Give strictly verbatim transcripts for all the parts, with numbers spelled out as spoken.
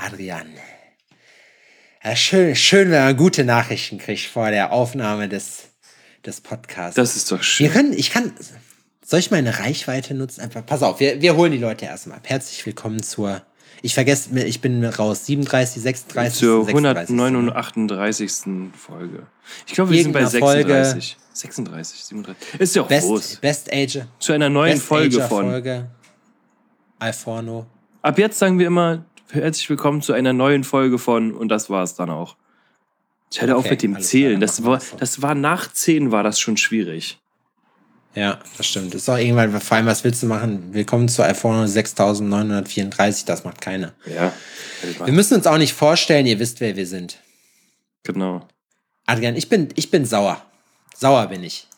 Adrian. Ja, schön, schön, wenn man gute Nachrichten kriegt vor der Aufnahme des, des Podcasts. Das ist doch schön. Wir können, ich kann, soll ich meine Reichweite nutzen? Einfach, pass auf, wir, wir holen die Leute erstmal ab. Herzlich willkommen zur, ich vergesse, ich bin raus, siebenunddreißig, sechsunddreißig, zur hundertneunundachtunddreißigsten Folge. Ich glaube, wir sind bei sechsunddreißig. Folge sechsunddreißig, siebenunddreißig. Ist ja auch Best, groß. Best Age. Zu einer neuen Best Folge Ager von. Folge. Alforno. Ab jetzt sagen wir immer, herzlich willkommen zu einer neuen Folge von, und das war es dann auch. Ich hatte okay, auch mit dem Zählen. Klar, das war, so. das war nach zehn war das schon schwierig. Ja, das stimmt. Das ist auch irgendwann, vor allem, was willst du machen? Willkommen zu Alforno sechstausendneunhundertvierunddreißig, das macht keiner. Ja. Wir müssen uns auch nicht vorstellen, ihr wisst, wer wir sind. Genau. Adrian, ich bin, ich bin sauer. Sauer bin ich.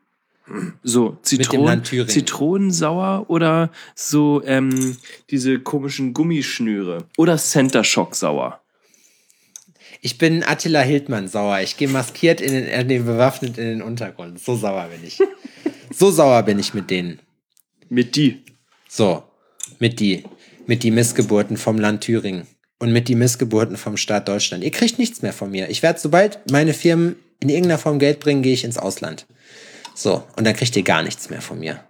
So, Zitronen, Zitronensauer oder so ähm, diese komischen Gummischnüre oder Center Shock sauer. Ich bin Attila Hildmann sauer. Ich gehe maskiert in den, äh, bewaffnet in den Untergrund. So sauer bin ich. So sauer bin ich mit denen. Mit die? So, mit die. Mit die Missgeburten vom Land Thüringen. Und mit die Missgeburten vom Staat Deutschland. Ihr kriegt nichts mehr von mir. Ich werde, sobald meine Firmen in irgendeiner Form Geld bringen, gehe ich ins Ausland. So, und dann kriegt ihr gar nichts mehr von mir.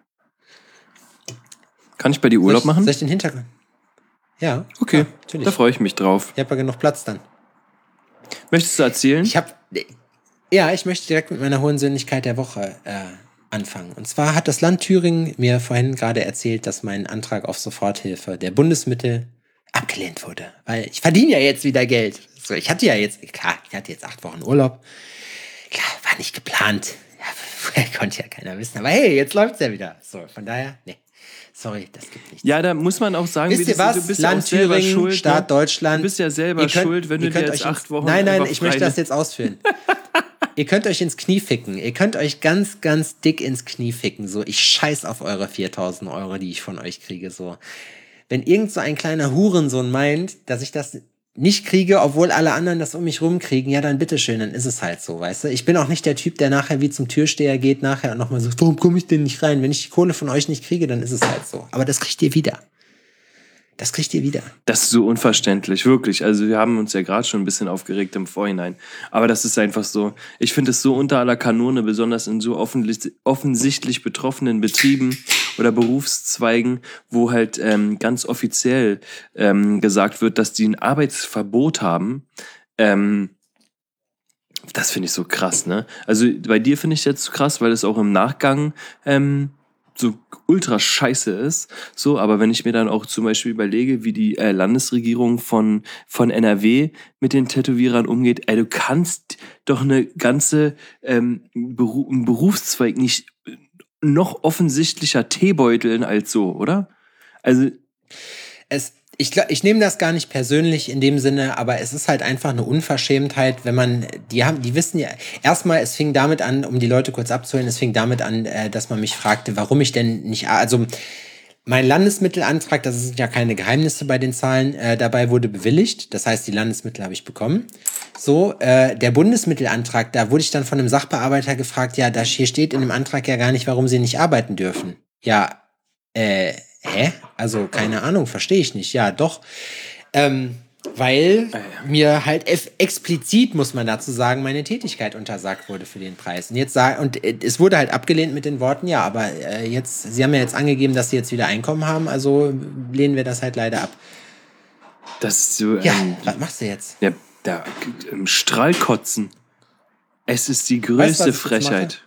Kann ich bei dir Urlaub soll ich, machen? Soll ich den Hintergrund? Ja. Okay, ja, natürlich. Da freue ich mich drauf. Ich habe ja genug Platz dann. Möchtest du erzählen? Ich habe, ja, ich möchte direkt mit meiner hohen Sinnlichkeit der Woche äh, anfangen. Und zwar hat das Land Thüringen mir vorhin gerade erzählt, dass mein Antrag auf Soforthilfe der Bundesmittel abgelehnt wurde. Weil ich verdiene ja jetzt wieder Geld. So, ich hatte ja jetzt, klar, ich hatte jetzt acht Wochen Urlaub. Klar, war nicht geplant. Ja, konnte ja keiner wissen. Aber hey, jetzt läuft's ja wieder. So, von daher, nee. Sorry, das gibt nichts. Ja, da muss man auch sagen, wisst ihr was? Du bist Land ja Thüringen, schuld, Staat ne? Deutschland. Du bist ja selber könnt, schuld, wenn du dir jetzt acht ins, Wochen Nein, nein, ich frei möchte das jetzt ausführen. Ihr könnt euch ins Knie ficken. Ihr könnt euch ganz, ganz dick ins Knie ficken. So, ich scheiß auf eure viertausend Euro, die ich von euch kriege. So, wenn irgend so ein kleiner Hurensohn meint, dass ich das nicht kriege, obwohl alle anderen das um mich rumkriegen, ja, dann bitteschön, dann ist es halt so, weißt du? Ich bin auch nicht der Typ, der nachher wie zum Türsteher geht, nachher und nochmal sagt, warum komme ich denn nicht rein? Wenn ich die Kohle von euch nicht kriege, dann ist es halt so. Aber das kriegt ihr wieder. Das kriegt ihr wieder. Das ist so unverständlich, wirklich. Also wir haben uns ja gerade schon ein bisschen aufgeregt im Vorhinein. Aber das ist einfach so, ich finde es so unter aller Kanone, besonders in so offensichtlich betroffenen Betrieben oder Berufszweigen, wo halt ähm, ganz offiziell ähm, gesagt wird, dass die ein Arbeitsverbot haben. Ähm, das finde ich so krass, ne? Also bei dir finde ich jetzt krass, weil es auch im Nachgang ähm, so ultra scheiße ist, so, aber wenn ich mir dann auch zum Beispiel überlege, wie die äh, Landesregierung von, von N R W mit den Tätowierern umgeht, ey, du kannst doch eine ganze ähm, Beru- einen Berufszweig nicht noch offensichtlicher teebeuteln als so, oder? Also es Ich, ich nehme das gar nicht persönlich in dem Sinne, aber es ist halt einfach eine Unverschämtheit, wenn man, die haben, die wissen ja, erstmal, es fing damit an, um die Leute kurz abzuholen, es fing damit an, äh, dass man mich fragte, warum ich denn nicht, also mein Landesmittelantrag, das sind ja keine Geheimnisse bei den Zahlen, äh, dabei wurde bewilligt, das heißt, die Landesmittel habe ich bekommen. So, äh, der Bundesmittelantrag, da wurde ich dann von einem Sachbearbeiter gefragt, ja, da hier steht in dem Antrag ja gar nicht, warum sie nicht arbeiten dürfen. Ja, äh, hä? Also, keine Ahnung, verstehe ich nicht. Ja, doch. Ähm, weil mir halt eff- explizit, muss man dazu sagen, meine Tätigkeit untersagt wurde für den Preis. Und jetzt sag, und äh, es wurde halt abgelehnt mit den Worten, ja, aber äh, jetzt, Sie haben ja jetzt angegeben, dass Sie jetzt wieder Einkommen haben, also lehnen wir das halt leider ab. Das ist so. Ja, ähm, was machst du jetzt? Ja, da, im Strahlkotzen. Es ist die größte weißt, Frechheit.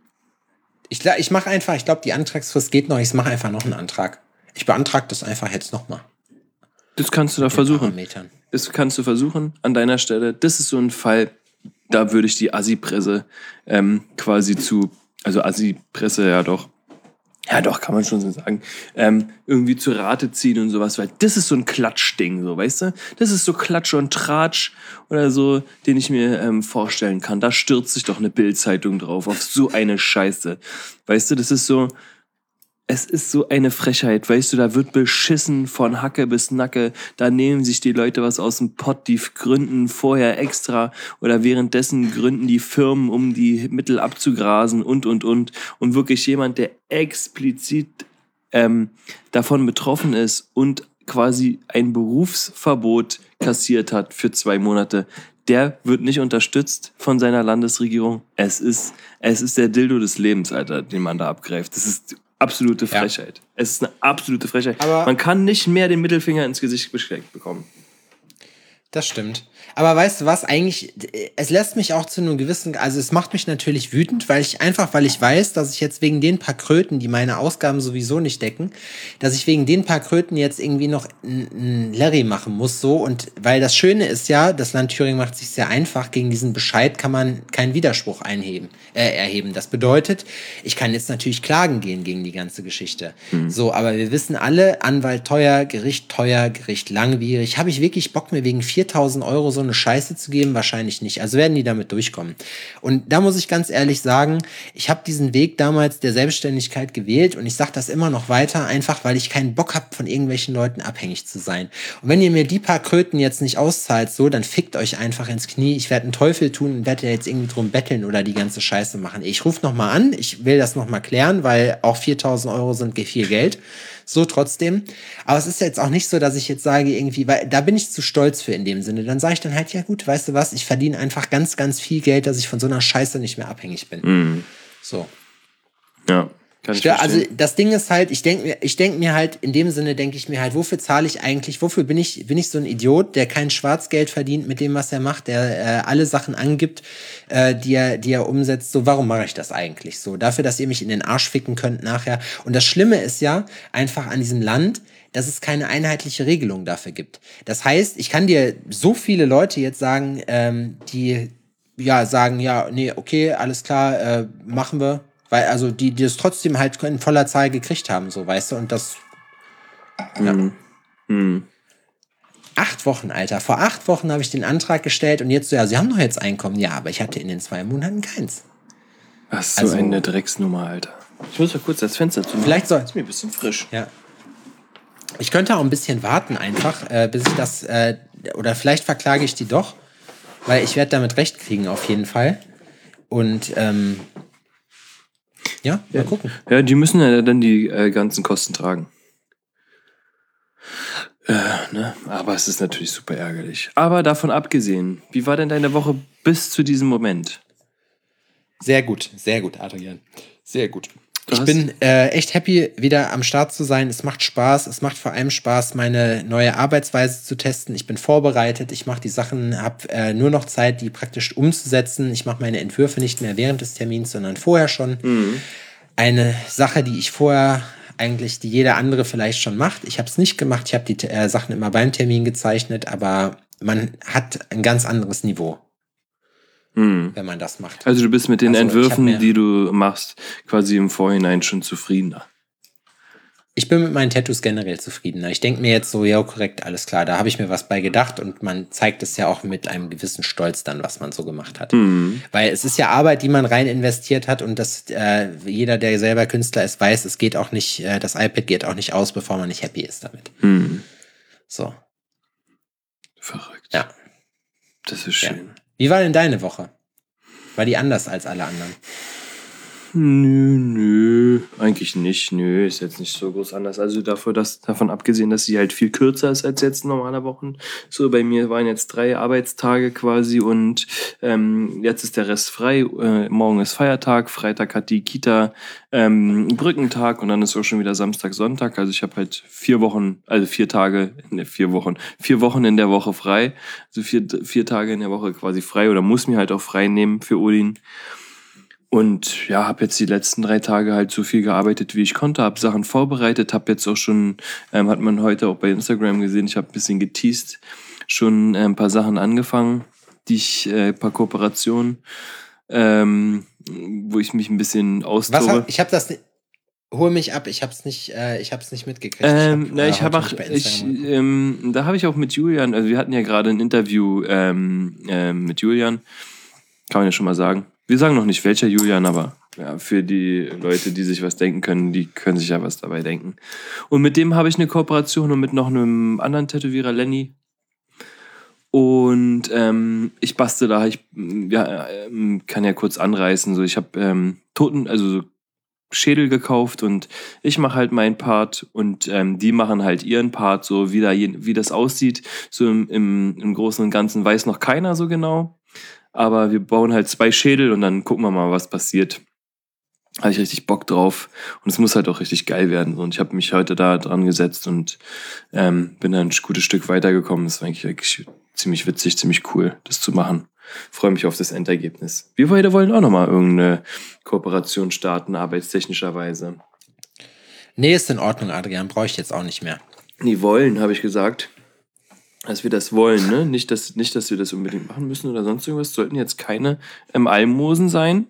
Ich, ich mache einfach, ich glaube, die Antragsfrist geht noch, ich mache einfach noch einen Antrag. Ich beantrage das einfach jetzt nochmal. Das kannst du da versuchen. Das kannst du versuchen an deiner Stelle. Das ist so ein Fall, da würde ich die Assi-Presse ähm, quasi zu, also Assi-Presse, ja doch, ja doch, kann man schon so sagen, ähm, irgendwie zu Rate ziehen und sowas, weil das ist so ein Klatschding, so, weißt du? Das ist so Klatsch und Tratsch oder so, den ich mir ähm, vorstellen kann. Da stürzt sich doch eine Bild-Zeitung drauf, auf so eine Scheiße. Weißt du, das ist so, es ist so eine Frechheit, weißt du, da wird beschissen von Hacke bis Nacke, da nehmen sich die Leute was aus dem Pott, die gründen vorher extra oder währenddessen gründen die Firmen, um die Mittel abzugrasen und, und, und. Und wirklich jemand, der explizit ähm, davon betroffen ist und quasi ein Berufsverbot kassiert hat für zwei Monate, der wird nicht unterstützt von seiner Landesregierung. Es ist, es ist der Dildo des Lebens, Alter, den man da abgreift. Das ist absolute Frechheit. Ja. Es ist eine absolute Frechheit. Aber man kann nicht mehr den Mittelfinger ins Gesicht gesteckt bekommen. Das stimmt. Aber weißt du was, eigentlich, es lässt mich auch zu einem gewissen, also es macht mich natürlich wütend, weil ich einfach, weil ich weiß, dass ich jetzt wegen den paar Kröten, die meine Ausgaben sowieso nicht decken, dass ich wegen den paar Kröten jetzt irgendwie noch ein Larry machen muss, so. Und weil das Schöne ist ja, das Land Thüringen macht sich sehr einfach, gegen diesen Bescheid kann man keinen Widerspruch einheben, äh, erheben. Das bedeutet, ich kann jetzt natürlich klagen gehen gegen die ganze Geschichte. Mhm. So, aber wir wissen alle, Anwalt teuer, Gericht teuer, Gericht langwierig. Habe ich wirklich Bock, mir wegen viertausend Euro so eine Scheiße zu geben? Wahrscheinlich nicht. Also werden die damit durchkommen. Und da muss ich ganz ehrlich sagen, ich habe diesen Weg damals der Selbstständigkeit gewählt und ich sage das immer noch weiter, einfach weil ich keinen Bock habe, von irgendwelchen Leuten abhängig zu sein. Und wenn ihr mir die paar Kröten jetzt nicht auszahlt, so, dann fickt euch einfach ins Knie. Ich werde einen Teufel tun und werde jetzt irgendwie drum betteln oder die ganze Scheiße machen. Ich rufe nochmal an, ich will das nochmal klären, weil auch viertausend Euro sind viel Geld. So trotzdem. Aber es ist jetzt auch nicht so, dass ich jetzt sage irgendwie, weil da bin ich zu stolz für in dem Sinne. Dann sage ich dann halt, ja gut, weißt du was, ich verdiene einfach ganz, ganz viel Geld, dass ich von so einer Scheiße nicht mehr abhängig bin. Mhm. So. Ja. Kann ich Stör, also das Ding ist halt, ich denke mir, ich denke mir halt, in dem Sinne denke ich mir halt, wofür zahle ich eigentlich, wofür bin ich, bin ich so ein Idiot, der kein Schwarzgeld verdient mit dem, was er macht, der äh, alle Sachen angibt, äh, die er, die er umsetzt, so, warum mache ich das eigentlich so? Dafür, dass ihr mich in den Arsch ficken könnt nachher. Und das Schlimme ist ja einfach an diesem Land, dass es keine einheitliche Regelung dafür gibt. Das heißt, ich kann dir so viele Leute jetzt sagen, ähm, die ja sagen, ja, nee, okay, alles klar, äh, machen wir. Weil, also, die, die es trotzdem halt in voller Zahl gekriegt haben, so, weißt du, und das. Ja. Mhm. Mhm. Acht Wochen, Alter. Vor acht Wochen habe ich den Antrag gestellt und jetzt so, ja, Sie haben doch jetzt Einkommen. Ja, aber ich hatte in den zwei Monaten keins. Was so also, eine Drecksnummer, Alter. Ich muss mal kurz das Fenster zu machen. Vielleicht soll. Ist mir ein bisschen frisch. Ja. Ich könnte auch ein bisschen warten, einfach, äh, bis ich das, äh, oder vielleicht verklage ich die doch, weil ich werde damit recht kriegen, auf jeden Fall. Und, ähm, Ja, mal gucken. Ja, die müssen ja dann die äh, ganzen Kosten tragen. Äh, ne? Aber es ist natürlich super ärgerlich. Aber davon abgesehen, wie war denn deine Woche bis zu diesem Moment? Sehr gut, sehr gut, Adrian. Sehr gut. Ich bin äh, echt happy, wieder am Start zu sein. Es macht Spaß. Es macht vor allem Spaß, meine neue Arbeitsweise zu testen. Ich bin vorbereitet. Ich mache die Sachen, habe äh, nur noch Zeit, die praktisch umzusetzen. Ich mache meine Entwürfe nicht mehr während des Termins, sondern vorher schon. Mhm. Eine Sache, die ich vorher eigentlich, die jeder andere vielleicht schon macht. Ich habe es nicht gemacht. Ich habe die äh, Sachen immer beim Termin gezeichnet, aber man hat ein ganz anderes Niveau. Hm. Wenn man das macht. Also du bist mit den also, Entwürfen, die du machst, quasi im Vorhinein schon zufriedener. Ich bin mit meinen Tattoos generell zufriedener. Ich denke mir jetzt so, ja korrekt, alles klar, da habe ich mir was bei gedacht und man zeigt es ja auch mit einem gewissen Stolz dann, was man so gemacht hat. Hm. Weil es ist ja Arbeit, die man rein investiert hat und das äh, jeder, der selber Künstler ist, weiß, es geht auch nicht, äh, das iPad geht auch nicht aus, bevor man nicht happy ist damit. Hm. So. Verrückt. Ja. Das ist schön. Ja. Wie war denn deine Woche? War die anders als alle anderen? Nö, nö, eigentlich nicht. Nö, ist jetzt nicht so groß anders. Also dafür, dass, davon abgesehen, dass sie halt viel kürzer ist als jetzt normale Wochen. So, bei mir waren jetzt drei Arbeitstage quasi und ähm, jetzt ist der Rest frei. Äh, morgen ist Feiertag, Freitag hat die Kita ähm, Brückentag und dann ist auch schon wieder Samstag, Sonntag. Also ich habe halt vier Wochen, also vier Tage, ne, vier Wochen, vier Wochen in der Woche frei. Also vier, vier Tage in der Woche quasi frei oder muss mir halt auch frei nehmen für Odin. Und ja, habe jetzt die letzten drei Tage halt so viel gearbeitet, wie ich konnte, habe Sachen vorbereitet, habe jetzt auch schon, ähm, hat man heute auch bei Instagram gesehen, ich habe ein bisschen geteased, schon äh, ein paar Sachen angefangen, die ich, äh, ein paar Kooperationen, ähm, wo ich mich ein bisschen austobe. Was hab, ich habe das, hol mich ab, ich habe es nicht, äh, ich habe es nicht mitgekriegt. Ähm, ich hab, na, ich habe auch, ich, ähm, da habe ich auch mit Julian, also wir hatten ja gerade ein Interview ähm, äh, mit Julian, kann man ja schon mal sagen. Wir sagen noch nicht, welcher Julian, aber ja, für die Leute, die sich was denken können, die können sich ja was dabei denken. Und mit dem habe ich eine Kooperation und mit noch einem anderen Tätowierer, Lenny. Und ähm, ich bastel da, ich ja, kann ja kurz anreißen, so ich habe ähm, Toten, also so Schädel gekauft und ich mache halt meinen Part und ähm, die machen halt ihren Part, so wie, da, wie das aussieht. So im, im, im Großen und Ganzen weiß noch keiner so genau. Aber wir bauen halt zwei Schädel und dann gucken wir mal, was passiert. Habe ich richtig Bock drauf. Und es muss halt auch richtig geil werden. Und ich habe mich heute da dran gesetzt und ähm, bin dann ein gutes Stück weitergekommen. Das war eigentlich wirklich ziemlich witzig, ziemlich cool, das zu machen. Freue mich auf das Endergebnis. Wir beide wollen auch nochmal irgendeine Kooperation starten, arbeitstechnischerweise. Nee, ist in Ordnung, Adrian. Brauche ich jetzt auch nicht mehr. Nee, wollen, habe ich gesagt. Dass wir das wollen, ne? Nicht, dass, nicht, dass wir das unbedingt machen müssen oder sonst irgendwas. Sollten jetzt keine ähm, Almosen sein.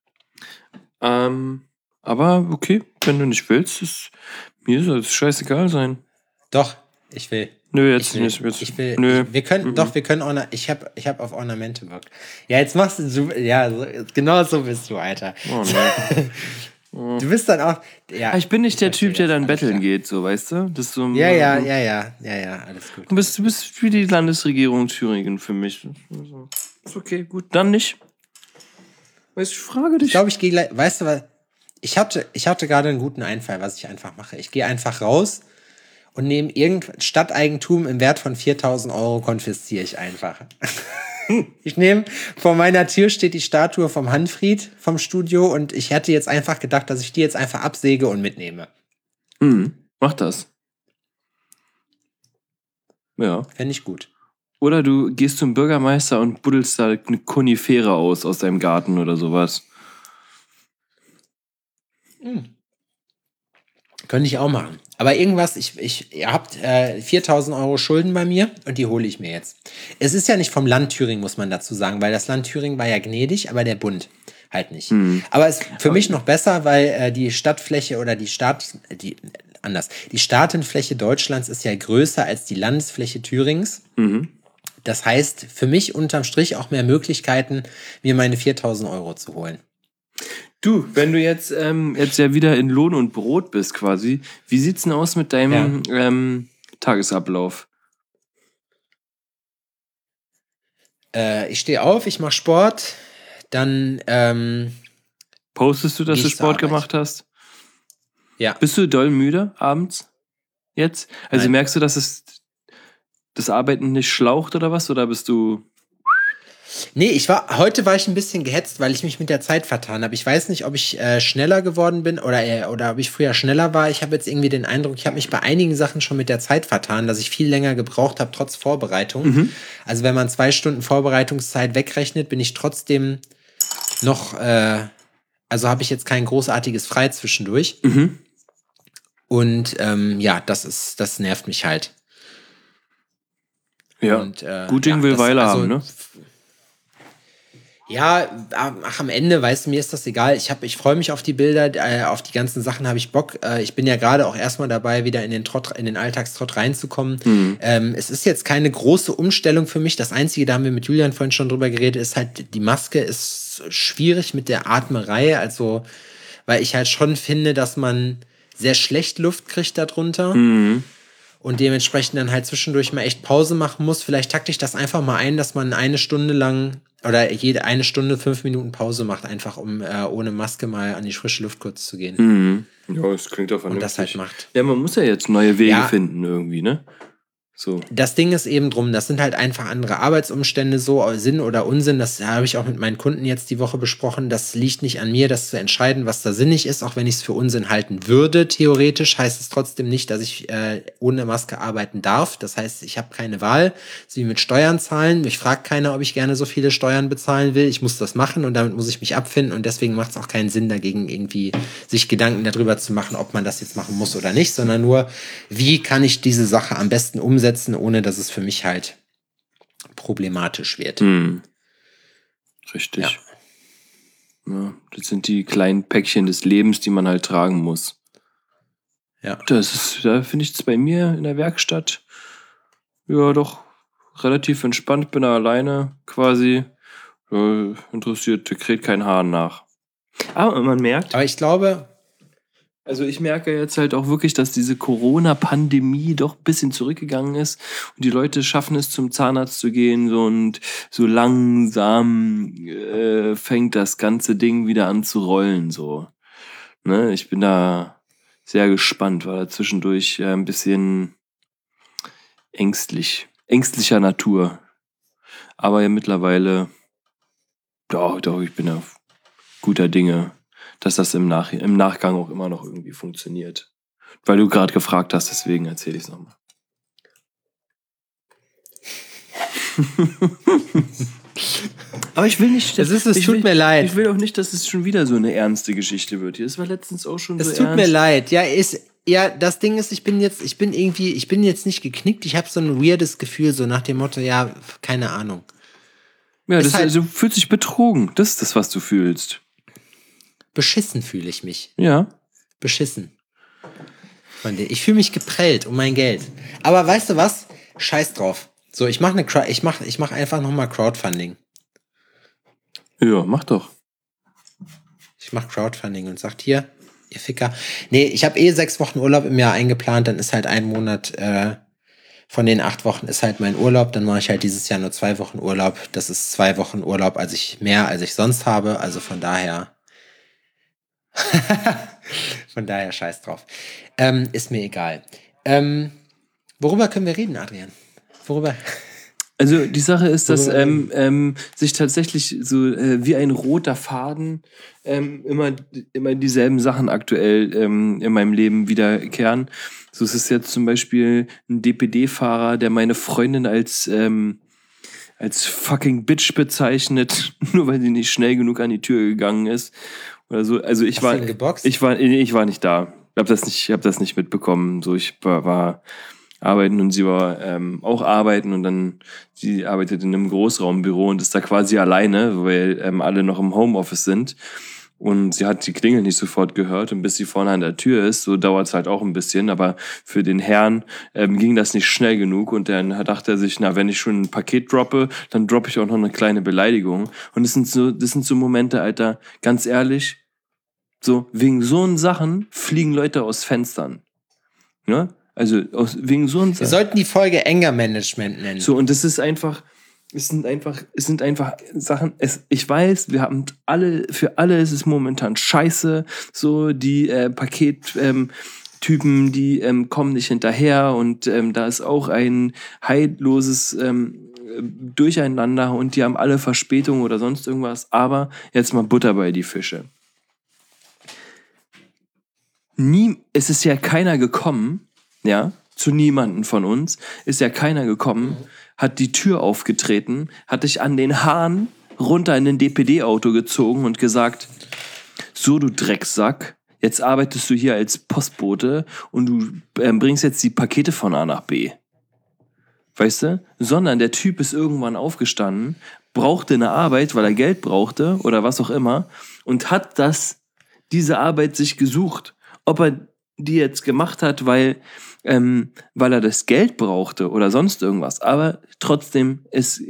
Ähm, aber okay, wenn du nicht willst, ist, mir soll es scheißegal sein. Doch, ich will. Nö, jetzt ich will, nicht. Jetzt, ich will nö. Ich, wir können, mhm. Doch, wir können Orna- ich habe ich hab auf Ornamente Bock. Ja, jetzt machst du, so, ja, so, genau so bist du, Alter. Oh nein. Du bist dann auch, ja. Ich bin nicht ich der Typ, der dann betteln klar. geht, so, weißt du? Das so, ja, ja, ja, ja, ja, ja, alles gut. Du bist, du bist für die Landesregierung Thüringen für mich. Ist okay, gut, dann nicht. Weißt du, ich frage dich. Ich glaube, ich gehe gleich, weißt du was, ich hatte, ich hatte gerade einen guten Einfall, was ich einfach mache. Ich gehe einfach raus und nehme irgendein Stadteigentum im Wert von viertausend Euro konfisziere ich einfach. Ich nehme, vor meiner Tür steht die Statue vom Hanfried vom Studio und ich hätte jetzt einfach gedacht, dass ich die jetzt einfach absäge und mitnehme. Mhm, mach das. Ja. Fände ich gut. Oder du gehst zum Bürgermeister und buddelst da eine Konifere aus, aus deinem Garten oder sowas. Mhm. Könnte ich auch machen. Aber irgendwas, ich, ich, ihr habt äh, viertausend Euro Schulden bei mir und die hole ich mir jetzt. Es ist ja nicht vom Land Thüringen, muss man dazu sagen, weil das Land Thüringen war ja gnädig, aber der Bund halt nicht. Hm. Aber es ist für mich noch besser, weil äh, die Stadtfläche oder die Stadt, die, anders, die Staatenfläche Deutschlands ist ja größer als die Landesfläche Thürings. Mhm. Das heißt, für mich unterm Strich auch mehr Möglichkeiten, mir meine viertausend Euro zu holen. Du, wenn du jetzt, ähm, jetzt ja wieder in Lohn und Brot bist quasi, wie sieht's denn aus mit deinem ja. ähm, Tagesablauf? Äh, ich stehe auf, ich mache Sport, dann ähm, postest du, dass du Sport gemacht hast? Ja. Bist du doll müde abends? Jetzt? Also Nein. merkst du, dass es das Arbeiten nicht schlaucht oder was? Oder bist du... Nee, ich war, heute war ich ein bisschen gehetzt, weil ich mich mit der Zeit vertan habe. Ich weiß nicht, ob ich äh, schneller geworden bin oder, äh, oder ob ich früher schneller war. Ich habe jetzt irgendwie den Eindruck, ich habe mich bei einigen Sachen schon mit der Zeit vertan, dass ich viel länger gebraucht habe, trotz Vorbereitung. Mhm. Also wenn man zwei Stunden Vorbereitungszeit wegrechnet, bin ich trotzdem noch, äh, also habe ich jetzt kein großartiges Frei zwischendurch. Mhm. Und ähm, ja, das ist, das nervt mich halt. Ja, Und, äh, gut Ding ja, will Weile also, haben, ne? Ja, ach, am Ende, weißt du, mir ist das egal. Ich hab, ich freue mich auf die Bilder, äh, auf die ganzen Sachen habe ich Bock. Äh, ich bin ja gerade auch erstmal dabei, wieder in den Trott, in den Alltagstrott reinzukommen. Mhm. Ähm, es ist jetzt keine große Umstellung für mich. Das Einzige, da haben wir mit Julian vorhin schon drüber geredet, ist halt, die Maske ist schwierig mit der Atmerei. Also, weil ich halt schon finde, dass man sehr schlecht Luft kriegt darunter. Mhm. Und dementsprechend dann halt zwischendurch mal echt Pause machen muss. Vielleicht takte ich das einfach mal ein, dass man eine Stunde lang oder jede eine Stunde fünf Minuten Pause macht, einfach um äh, ohne Maske mal an die frische Luft kurz zu gehen. Mhm. Ja, das klingt auch vernünftig. Und das halt macht. Ja, man muss ja jetzt neue Wege ja. finden irgendwie, ne? So. Das Ding ist eben drum, das sind halt einfach andere Arbeitsumstände, so Sinn oder Unsinn, das habe ich auch mit meinen Kunden jetzt die Woche besprochen, das liegt nicht an mir, das zu entscheiden, was da sinnig ist, auch wenn ich es für Unsinn halten würde, theoretisch, heißt es trotzdem nicht, dass ich äh, ohne Maske arbeiten darf, das heißt, ich habe keine Wahl, so wie mit Steuern zahlen, mich fragt keiner, ob ich gerne so viele Steuern bezahlen will, ich muss das machen und damit muss ich mich abfinden und deswegen macht es auch keinen Sinn, dagegen irgendwie sich Gedanken darüber zu machen, ob man das jetzt machen muss oder nicht, sondern nur, wie kann ich diese Sache am besten umsetzen, ohne dass es für mich halt problematisch wird. Hm. Richtig. Ja. Ja, das sind die kleinen Päckchen des Lebens, die man halt tragen muss. Ja. Das ist, da finde ich es bei mir in der Werkstatt ja doch relativ entspannt, bin da alleine quasi. Ja, interessiert, kräht kein Hahn nach. Aber man merkt. Aber ich glaube. Also ich merke jetzt halt auch wirklich, dass diese Corona-Pandemie doch ein bisschen zurückgegangen ist und die Leute schaffen es, zum Zahnarzt zu gehen so, und so langsam äh, fängt das ganze Ding wieder an zu rollen. So. Ne, ich bin da sehr gespannt, war da zwischendurch äh, ein bisschen ängstlich, ängstlicher Natur. Aber ja mittlerweile, doch, doch, ich bin da guter Dinge, dass das im, Nach im Nachgang auch immer noch irgendwie funktioniert. Weil du gerade gefragt hast, deswegen erzähle ich es nochmal. Aber ich will nicht. Es ist, es ich tut will, mir leid. Ich will auch nicht, dass es schon wieder so eine ernste Geschichte wird hier. Es war letztens auch schon Es so tut ernst. mir leid. Ja, ist, ja, das Ding ist, ich bin jetzt, ich bin irgendwie, ich bin jetzt nicht geknickt. Ich habe so ein weirdes Gefühl, so nach dem Motto, ja, keine Ahnung. Ja, Ist das, halt- also, du fühlst dich betrogen. Das ist das, was du fühlst. Beschissen fühle ich mich. Ja. Beschissen. Von dir. Ich fühle mich geprellt um mein Geld. Aber weißt du was? Scheiß drauf. So, ich mache eine, ich mach, ich mach einfach nochmal Crowdfunding. Ja, mach doch. Ich mache Crowdfunding und sagt hier, ihr Ficker. Nee, ich habe eh sechs Wochen Urlaub im Jahr eingeplant, dann ist halt ein Monat äh, von den acht Wochen ist halt mein Urlaub, dann mache ich halt dieses Jahr nur zwei Wochen Urlaub. Das ist zwei Wochen Urlaub, als ich mehr als ich sonst habe, also von daher von daher scheiß drauf. Ähm, ist mir egal. Ähm, worüber können wir reden, Adrian? Worüber? Also die Sache ist, dass Worüber ähm, ähm, sich tatsächlich so äh, wie ein roter Faden ähm, immer, immer dieselben Sachen aktuell ähm, in meinem Leben wiederkehren. So ist es jetzt zum Beispiel ein D P D-Fahrer, der meine Freundin als, ähm, als fucking Bitch bezeichnet, nur weil sie nicht schnell genug an die Tür gegangen ist. Oder so. Also ich Hast war, du ihn geboxt? ich war, nee, ich war nicht da. Ich habe das nicht, ich habe das nicht mitbekommen. So, ich war, war arbeiten und sie war ähm, auch arbeiten und dann sie arbeitet in einem Großraumbüro und ist da quasi alleine, weil ähm, alle noch im Homeoffice sind. Und sie hat die Klingel nicht sofort gehört und bis sie vorne an der Tür ist, so dauert es halt auch ein bisschen, aber für den Herrn ähm, ging das nicht schnell genug und dann dachte er sich, na, wenn ich schon ein Paket droppe, dann droppe ich auch noch eine kleine Beleidigung. Und das sind so, das sind so Momente, Alter, ganz ehrlich, so, wegen so einen Sachen fliegen Leute aus Fenstern. Ne? Also aus, wegen so einen Wir Sachen. sollten die Folge Anger Management nennen. So, und das ist einfach, es sind einfach, es sind einfach Sachen, es, ich weiß, wir haben alle, für alle ist es momentan scheiße, so die äh, Paket, ähm, Typen, die ähm, kommen nicht hinterher und ähm, da ist auch ein heilloses ähm, Durcheinander und die haben alle Verspätung oder sonst irgendwas, aber jetzt mal Butter bei die Fische. Nie, es ist ja keiner gekommen, ja, zu niemanden von uns, ist ja keiner gekommen, hat die Tür aufgetreten, hat dich an den Haaren runter in den D P D-Auto gezogen und gesagt, so du Drecksack, jetzt arbeitest du hier als Postbote und du äh, bringst jetzt die Pakete von A nach B. Weißt du? Sondern der Typ ist irgendwann aufgestanden, brauchte eine Arbeit, weil er Geld brauchte oder was auch immer und hat das, diese Arbeit sich gesucht. Ob er die jetzt gemacht hat, weil, ähm, weil er das Geld brauchte oder sonst irgendwas. Aber trotzdem ist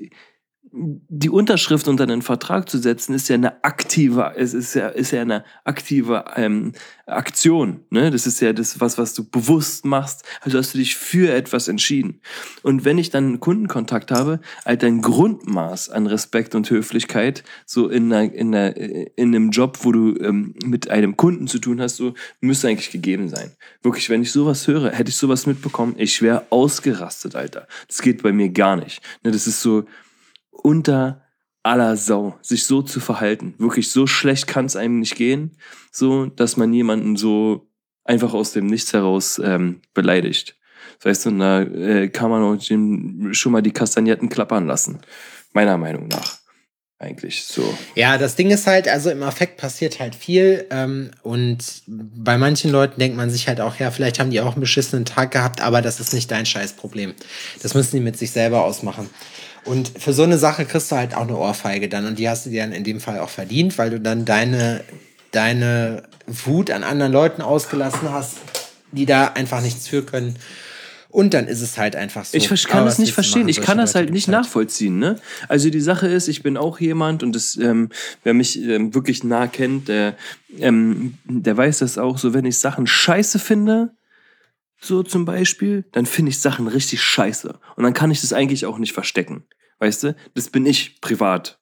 die Unterschrift unter einen Vertrag zu setzen, ist ja eine aktive, es ist ja, ist ja eine aktive ähm, Aktion. Ne? Das ist ja das, was, was du bewusst machst. Also hast du dich für etwas entschieden. Und wenn ich dann einen Kundenkontakt habe, halt ein Grundmaß an Respekt und Höflichkeit, so in einer, in einer, in einem Job, wo du ähm, mit einem Kunden zu tun hast, so müsste eigentlich gegeben sein. Wirklich, wenn ich sowas höre, hätte ich sowas mitbekommen, ich wäre ausgerastet, Alter. Das geht bei mir gar nicht. Ne? Das ist so unter aller Sau, sich so zu verhalten. Wirklich, so schlecht kann es einem nicht gehen, so, dass man jemanden so einfach aus dem Nichts heraus ähm, beleidigt. Weißt du, da äh, kann man auch den, schon mal die Kastagnetten klappern lassen. Meiner Meinung nach. Eigentlich so. Ja, das Ding ist halt, also im Affekt passiert halt viel ähm, und bei manchen Leuten denkt man sich halt auch, ja, vielleicht haben die auch einen beschissenen Tag gehabt, aber das ist nicht dein Scheißproblem. Das müssen die mit sich selber ausmachen. Und für so eine Sache kriegst du halt auch eine Ohrfeige dann und die hast du dir dann in dem Fall auch verdient, weil du dann deine, deine Wut an anderen Leuten ausgelassen hast, die da einfach nichts für können. Und dann ist es halt einfach so. Ich kann aber das was nicht willst du verstehen. machen? Ich Solche kann das Leute halt nicht gibt's halt. nachvollziehen. Ne? Also die Sache ist, ich bin auch jemand und das, ähm, wer mich ähm, wirklich nah kennt, der, ähm, der weiß das auch. So, wenn ich Sachen scheiße finde, so zum Beispiel, dann finde ich Sachen richtig scheiße. Und dann kann ich das eigentlich auch nicht verstecken. Weißt du? Das bin ich privat.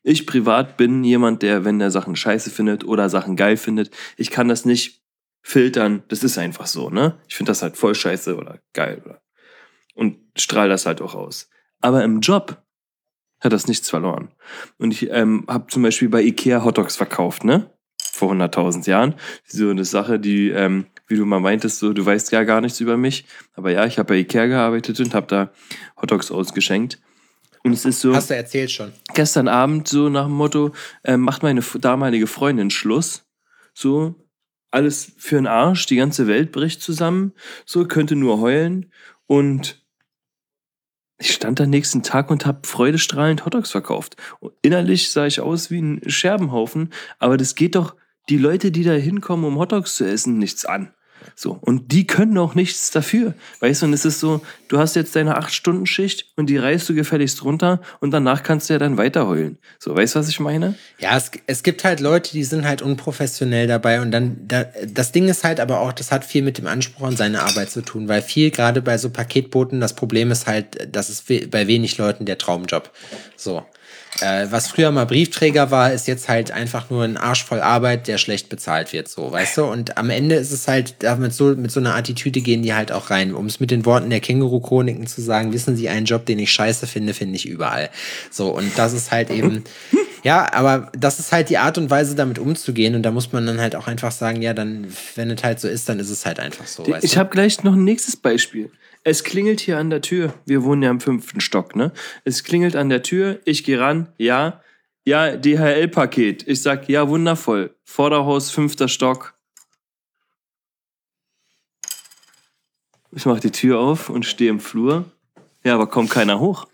Ich privat bin jemand, der, wenn er Sachen scheiße findet oder Sachen geil findet, ich kann das nicht filtern. Das ist einfach so, ne? Ich finde das halt voll scheiße oder geil. Oder und strahle das halt auch aus. Aber im Job hat das nichts verloren. Und ich ähm, habe zum Beispiel bei Ikea Hotdogs verkauft, ne? Vor hunderttausend Jahren. So eine Sache, die, ähm, wie du mal meintest, so, du weißt ja gar nichts über mich. Aber ja, ich habe bei Ikea gearbeitet und habe da Hotdogs ausgeschenkt. Und es ist so. Hast du erzählt schon. Gestern Abend so nach dem Motto, äh, macht meine damalige Freundin Schluss. So, alles für den Arsch, die ganze Welt bricht zusammen. So, könnte nur heulen. Und ich stand am nächsten Tag und habe freudestrahlend Hotdogs verkauft. Und innerlich sah ich aus wie ein Scherbenhaufen, aber das geht doch die Leute, die da hinkommen, um Hotdogs zu essen, nichts an. So, und die können auch nichts dafür. Weißt du, und es ist so, du hast jetzt deine acht-Stunden-Schicht und die reißt du gefälligst runter und danach kannst du ja dann weiter heulen. So, weißt du, was ich meine? Ja, es, es gibt halt Leute, die sind halt unprofessionell dabei und dann, da, das Ding ist halt aber auch, das hat viel mit dem Anspruch an seine Arbeit zu tun, weil viel, gerade bei so Paketboten, das Problem ist halt, das ist we- bei wenig Leuten der Traumjob. So. Äh, was früher mal Briefträger war, ist jetzt halt einfach nur ein Arsch voll Arbeit, der schlecht bezahlt wird, so, weißt du? Und am Ende ist es halt, damit so, mit so einer Attitüde gehen die halt auch rein. Um es mit den Worten der Känguru-Chroniken zu sagen, wissen Sie, einen Job, den ich scheiße finde, finde ich überall. So, und das ist halt eben, ja, aber das ist halt die Art und Weise, damit umzugehen. Und da muss man dann halt auch einfach sagen, ja, dann, wenn es halt so ist, dann ist es halt einfach so, weißt Ich du? habe gleich noch ein nächstes Beispiel. Es klingelt hier an der Tür. Wir wohnen ja im fünften Stock, ne? Es klingelt an der Tür, ich gehe ran, ja, ja, D H L-Paket. Ich sag, ja, wundervoll. Vorderhaus, fünfter Stock. Ich mach die Tür auf und stehe im Flur. Ja, aber kommt keiner hoch.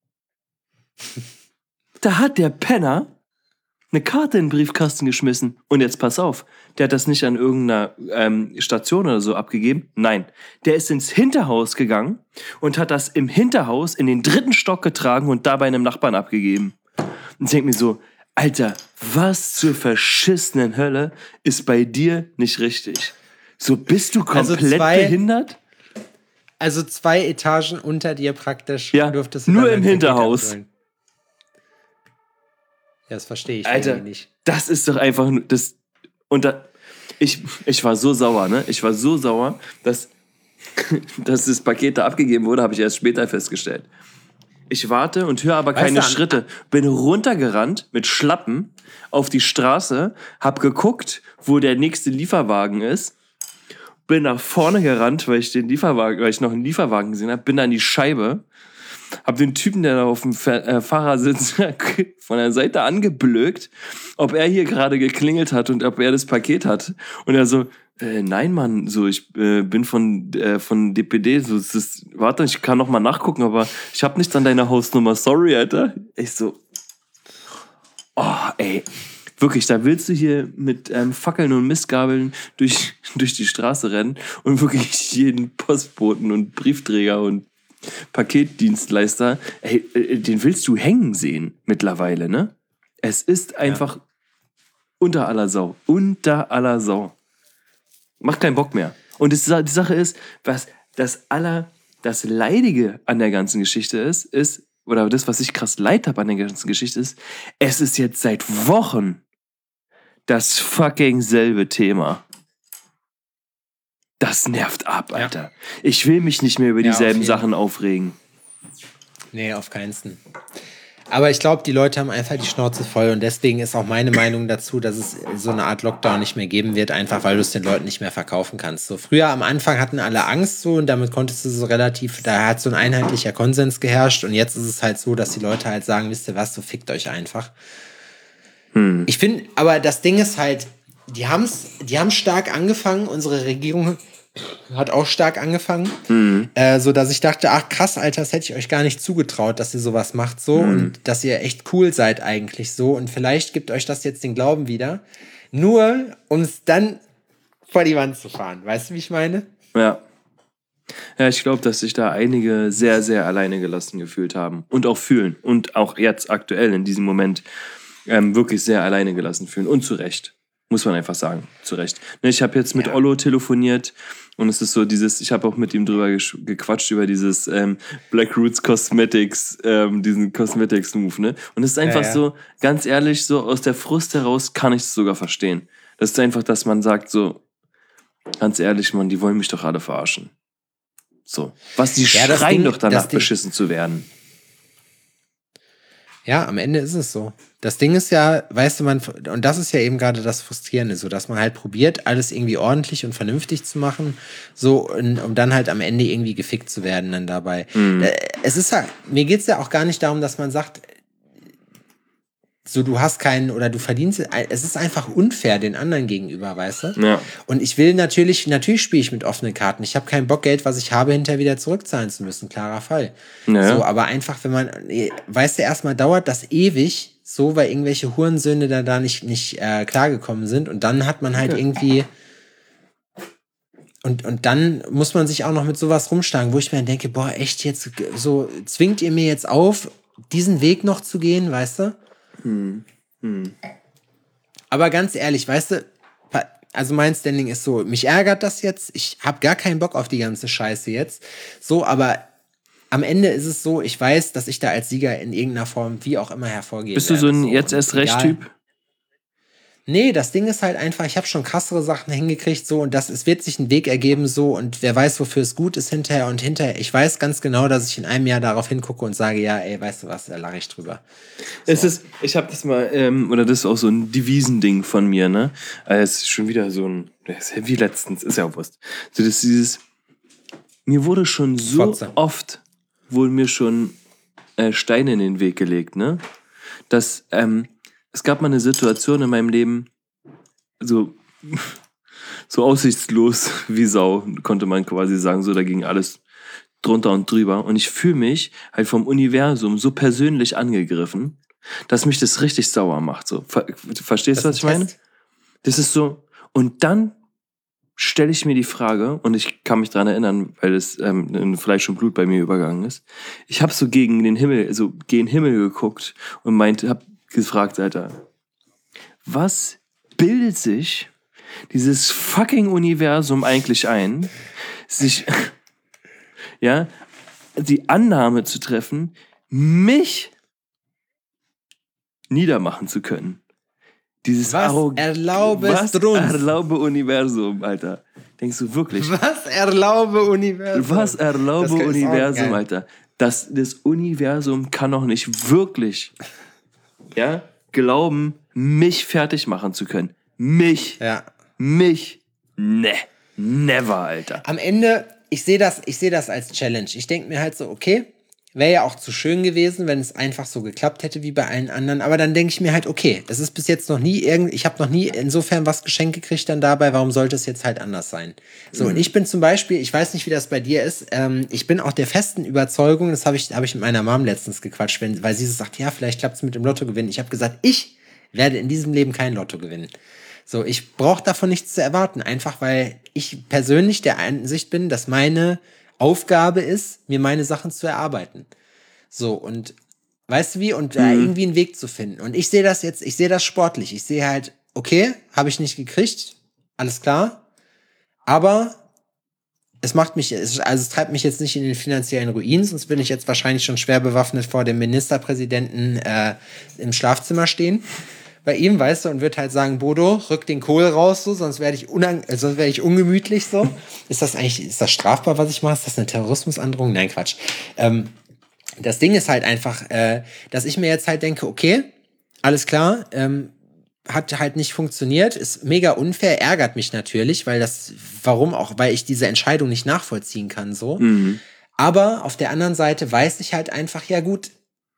Da hat der Penner eine Karte in den Briefkasten geschmissen. Und jetzt pass auf, der hat das nicht an irgendeiner ähm, Station oder so abgegeben. Nein, der ist ins Hinterhaus gegangen und hat das im Hinterhaus in den dritten Stock getragen und dabei einem Nachbarn abgegeben. Und ich denke mir so, Alter, was zur verschissenen Hölle ist bei dir nicht richtig? So, bist du Also komplett zwei- behindert? Also zwei Etagen unter dir praktisch. Ja, durftest du nur dann im dein Paket Hinterhaus. abholen. Ja, das verstehe ich Alter, irgendwie nicht. das ist doch einfach nur das. Und da, ich, ich war so sauer, ne? Ich war so sauer, dass, dass das Paket da abgegeben wurde, habe ich erst später festgestellt. Ich warte und höre aber Weißt keine du, an- Schritte. Bin runtergerannt mit Schlappen auf die Straße, hab geguckt, wo der nächste Lieferwagen ist. Bin nach vorne gerannt, weil ich den Lieferwagen, weil ich noch einen Lieferwagen gesehen habe, bin an die Scheibe. Hab den Typen, der da auf dem Fa- äh, Fahrersitz von der Seite angeblökt, ob er hier gerade geklingelt hat und ob er das Paket hat. Und er so, äh, nein, Mann, so, ich äh, bin von, äh, von D P D, so, es ist, warte, ich kann noch mal nachgucken, aber ich hab nichts an deiner Hausnummer, sorry, Alter. Ich so, oh, ey, wirklich, da willst du hier mit ähm, Fackeln und Mistgabeln durch, durch die Straße rennen und wirklich jeden Postboten und Briefträger und Paketdienstleister, ey, äh, den willst du hängen sehen mittlerweile, ne? Es ist einfach unter aller Sau. Unter aller Sau. Macht keinen Bock mehr. Und es, die Sache ist, was das aller, das Leidige an der ganzen Geschichte ist, ist, oder das, was ich krass leid habe an der ganzen Geschichte ist, es ist jetzt seit Wochen das fucking selbe Thema. Das nervt ab, Alter. Ja. Ich will mich nicht mehr über Ja, dieselben auf jeden. Sachen aufregen. Nee, auf keinsten. Aber ich glaube, die Leute haben einfach die Schnauze voll und deswegen ist auch meine Meinung dazu, dass es so eine Art Lockdown nicht mehr geben wird, einfach weil du es den Leuten nicht mehr verkaufen kannst. So früher am Anfang hatten alle Angst so und damit konntest du so relativ, da hat so ein einheitlicher Konsens geherrscht und jetzt ist es halt so, dass die Leute halt sagen, wisst ihr was, so fickt euch einfach. Hm. Ich finde, aber das Ding ist halt, die haben's, die haben stark angefangen, unsere Regierung hat auch stark angefangen, mhm. äh, so dass ich dachte, ach krass, Alter, das hätte ich euch gar nicht zugetraut, dass ihr sowas macht so mhm. und dass ihr echt cool seid eigentlich so und vielleicht gibt euch das jetzt den Glauben wieder, nur um es dann vor die Wand zu fahren. Weißt du, wie ich meine? Ja. Ja, ich glaube, dass sich da einige sehr, sehr alleine gelassen gefühlt haben und auch fühlen und auch jetzt aktuell in diesem Moment ähm, wirklich sehr alleine gelassen fühlen und zu Recht. Muss man einfach sagen, zu Recht. Ne, ich habe jetzt mit Ja. Ollo telefoniert und es ist so dieses, ich habe auch mit ihm drüber gesch- gequatscht über dieses ähm, Black Roots Cosmetics, ähm, diesen Cosmetics-Move, ne? Und es ist einfach Ja, ja. so, ganz ehrlich, so aus der Frust heraus kann ich es sogar verstehen. Das ist einfach, dass man sagt so, ganz ehrlich, Mann, die wollen mich doch alle verarschen. So. Was, die Ja, das schreien Ding- doch danach, das Ding- beschissen zu werden. Ja, am Ende ist es so. Das Ding ist ja, weißt du, man, und das ist ja eben gerade das Frustrierende, so dass man halt probiert, alles irgendwie ordentlich und vernünftig zu machen, so, und, um dann halt am Ende irgendwie gefickt zu werden dann dabei. Mhm. Äh, Es ist ja, mir geht's ja auch gar nicht darum, dass man sagt, so, du hast keinen oder du verdienst, es ist einfach unfair den anderen gegenüber, weißt du? Ja. Und ich will natürlich, natürlich spiele ich mit offenen Karten. Ich habe keinen Bock, Geld, was ich habe, hinterher wieder zurückzahlen zu müssen, klarer Fall. Naja. So, aber einfach, wenn man, weißt du, erstmal dauert das ewig, so, weil irgendwelche Hurensöhne da, da nicht, nicht äh, klargekommen sind. Und dann hat man halt Okay. irgendwie. Und, und dann muss man sich auch noch mit sowas rumschlagen, wo ich mir dann denke, boah, echt jetzt, so, zwingt ihr mir jetzt auf, diesen Weg noch zu gehen, weißt du? Hm. Hm. Aber ganz ehrlich, weißt du, pa- also mein Standing ist so, mich ärgert das jetzt, ich habe gar keinen Bock auf die ganze Scheiße jetzt, so, aber am Ende ist es so, ich weiß, dass ich da als Sieger in irgendeiner Form, wie auch immer, hervorgehe. Bist du so ein jetzt erst recht Typ? Nee, das Ding ist halt einfach, ich habe schon krassere Sachen hingekriegt, so, und das, es wird sich ein Weg ergeben, so, und wer weiß, wofür es gut ist hinterher, und hinterher, ich weiß ganz genau, dass ich in einem Jahr darauf hingucke und sage, ja, ey, weißt du was, da lache ich drüber. Es ist, ich habe das mal, ähm, oder das ist auch so ein Devisending von mir, ne? Also es ist schon wieder so ein, das ist ja wie letztens, ist ja auch Wurst. So, das ist dieses, mir wurde schon so Fotze. oft, wurden mir schon äh, Steine in den Weg gelegt, ne? Dass, ähm, es gab mal eine Situation in meinem Leben, so, so aussichtslos wie Sau, konnte man quasi sagen, so, da ging alles drunter und drüber. Und ich fühle mich halt vom Universum so persönlich angegriffen, dass mich das richtig sauer macht. So. Ver verstehst du, was ich meine? Das ist so. Und dann stelle ich mir die Frage, und ich kann mich daran erinnern, weil es ähm, in Fleisch und Blut bei mir übergangen ist. Ich habe so gegen den Himmel, so gegen den Himmel geguckt und meinte, hab gefragt, Alter, was bildet sich dieses fucking Universum eigentlich ein, sich ja, die Annahme zu treffen, mich niedermachen zu können. Dieses Was Arrog- erlaubest was du uns? erlaube Universum, Alter. Denkst du wirklich? Was erlaube Universum? Was erlaube Das ist auch Universum, geil. Alter? Das, das Universum kann doch nicht wirklich, ja, glauben, mich fertig machen zu können. Mich. Ja. Mich. Ne. Never, Alter. Am Ende, ich sehe das, ich sehe das als Challenge. Ich denke mir halt so, okay, wäre ja auch zu schön gewesen, wenn es einfach so geklappt hätte wie bei allen anderen. Aber dann denke ich mir halt, okay, das ist bis jetzt noch nie irgend, ich habe noch nie insofern was geschenkt gekriegt dann dabei. Warum sollte es jetzt halt anders sein? So, und ich bin zum Beispiel, ich weiß nicht, wie das bei dir ist. Ähm, ich bin auch der festen Überzeugung, das habe ich, habe ich mit meiner Mom letztens gequatscht, wenn, weil sie so sagt, ja, vielleicht klappt es mit dem Lotto gewinnen. Ich habe gesagt, ich werde in diesem Leben kein Lotto gewinnen. So, ich brauche davon nichts zu erwarten, einfach weil ich persönlich der Ansicht bin, dass meine Aufgabe ist, mir meine Sachen zu erarbeiten. So, und weißt du wie? Und da Mhm. irgendwie einen Weg zu finden. Und ich sehe das jetzt, ich sehe das sportlich. Ich sehe halt, okay, habe ich nicht gekriegt, alles klar, aber es macht mich, es- also es treibt mich jetzt nicht in den finanziellen Ruin, sonst bin ich jetzt wahrscheinlich schon schwer bewaffnet vor dem Ministerpräsidenten äh, im Schlafzimmer stehen. Bei ihm, weißt du, und wird halt sagen, Bodo, rück den Kohl raus, so, sonst werde ich, unang äh, sonst werde ich ungemütlich, so. Ist das eigentlich, ist das strafbar, was ich mache? Ist das eine Terrorismusandrohung? Nein, Quatsch. Ähm, das Ding ist halt einfach, äh, dass ich mir jetzt halt denke, okay, alles klar, ähm, hat halt nicht funktioniert, ist mega unfair, ärgert mich natürlich, weil das, warum auch, weil ich diese Entscheidung nicht nachvollziehen kann, so. Mhm. Aber auf der anderen Seite weiß ich halt einfach, ja gut,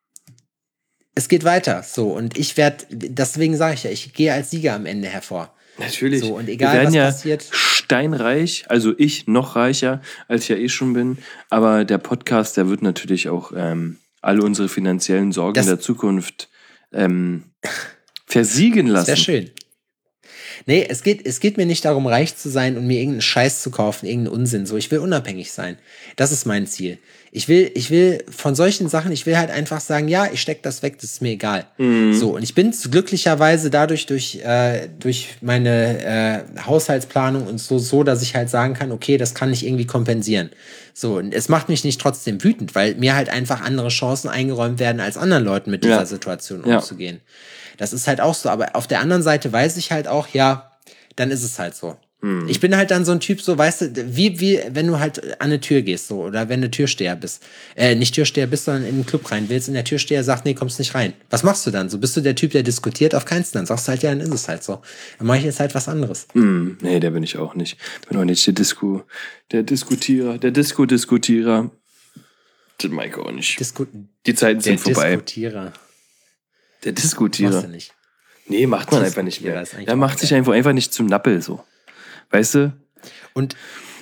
es geht weiter, so, und ich werde, deswegen sage ich ja, ich gehe als Sieger am Ende hervor. Natürlich. So, und egal, Wir werden was ja passiert. steinreich, also ich noch reicher, als ich ja eh schon bin. Aber der Podcast, der wird natürlich auch ähm, alle unsere finanziellen Sorgen Das- der Zukunft ähm, versiegen lassen. Sehr schön. Nee, es geht, es geht mir nicht darum, reich zu sein und mir irgendeinen Scheiß zu kaufen, irgendeinen Unsinn. So, ich will unabhängig sein. Das ist mein Ziel. Ich will, ich will von solchen Sachen, ich will halt einfach sagen, ja, ich steck das weg, das ist mir egal. Mhm. So, und ich bin glücklicherweise dadurch durch, äh, durch meine äh, Haushaltsplanung und so, so, dass ich halt sagen kann, okay, das kann ich irgendwie kompensieren. So, und es macht mich nicht trotzdem wütend, weil mir halt einfach andere Chancen eingeräumt werden, als anderen Leuten mit dieser ja. Situation umzugehen. Ja. Das ist halt auch so, aber auf der anderen Seite weiß ich halt auch, ja, dann ist es halt so. Hm. Ich bin halt dann so ein Typ, so, weißt du, wie, wie, wenn du halt an eine Tür gehst, so, oder wenn du Türsteher bist, äh, nicht Türsteher bist, sondern in den Club rein willst und der Türsteher sagt, nee, kommst nicht rein. Was machst du dann? So, bist du der Typ, der diskutiert? Auf keinen Fall. Dann sagst du halt, ja, dann ist es halt so. Dann mache ich jetzt halt was anderes. Hm, nee, der bin ich auch nicht. Bin auch nicht der Disco, der Diskutierer, der Disco-Diskutierer. Das mag ich auch nicht. Disku- Die Zeiten sind vorbei. Der Diskutierer. Der Diskutierer. Das machst du nicht. Nee, macht man einfach nicht mehr. Er macht sich einfach, einfach nicht zum Nappel, so. Weißt du? Und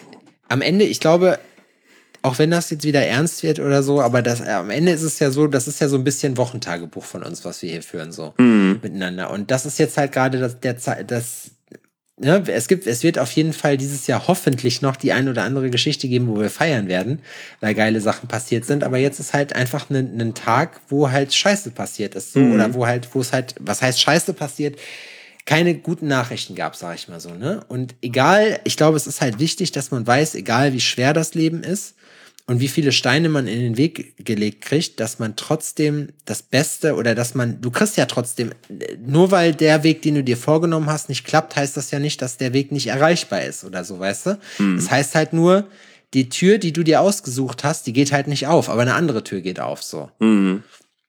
am Ende, ich glaube, auch wenn das jetzt wieder ernst wird oder so, aber das, äh, am Ende ist es ja so, das ist ja so ein bisschen Wochentagebuch von uns, was wir hier führen, so mhm. miteinander. Und das ist jetzt halt gerade das, der Zeit, das, ne, es gibt, es wird auf jeden Fall dieses Jahr hoffentlich noch die ein oder andere Geschichte geben, wo wir feiern werden, weil geile Sachen passiert sind. Aber jetzt ist halt einfach ein, ein Tag, wo halt Scheiße passiert ist, so, mhm. oder wo halt, wo es halt, was heißt Scheiße passiert? Keine guten Nachrichten gab, sag ich mal so, ne? Und egal, ich glaube, es ist halt wichtig, dass man weiß, egal wie schwer das Leben ist und wie viele Steine man in den Weg gelegt kriegt, dass man trotzdem das Beste oder dass man, du kriegst ja trotzdem, nur weil der Weg, den du dir vorgenommen hast, nicht klappt, heißt das ja nicht, dass der Weg nicht erreichbar ist oder so, weißt du? Mhm. Das heißt halt nur, die Tür, die du dir ausgesucht hast, die geht halt nicht auf, aber eine andere Tür geht auf, so. Mhm.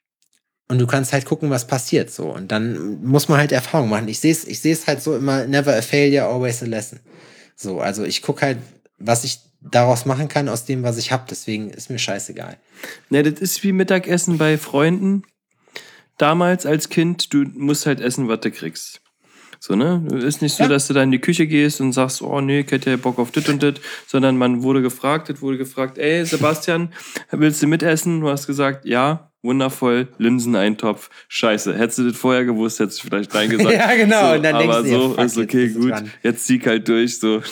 Und du kannst halt gucken, was passiert, so. Und dann muss man halt Erfahrung machen. Ich sehe es ich sehe es halt so immer, never a failure, always a lesson. So, also ich gucke halt, was ich daraus machen kann, aus dem, was ich habe. Deswegen ist mir scheißegal. Ne, das ist wie Mittagessen bei Freunden. Damals als Kind, du musst halt essen, was du kriegst. So, ne? Ist nicht so, ja. dass du da in die Küche gehst und sagst, oh nee, ich hätte ja Bock auf dit und dit, sondern man wurde gefragt, es wurde gefragt, ey, Sebastian, willst du mitessen? Du hast gesagt, ja. Wundervoll, Linseneintopf, scheiße. Hättest du das vorher gewusst, hättest du vielleicht Nein gesagt. Ja, genau. So, und dann aber denkst du, so ja, ist okay, jetzt gut. Dran. Jetzt zieh halt durch, so.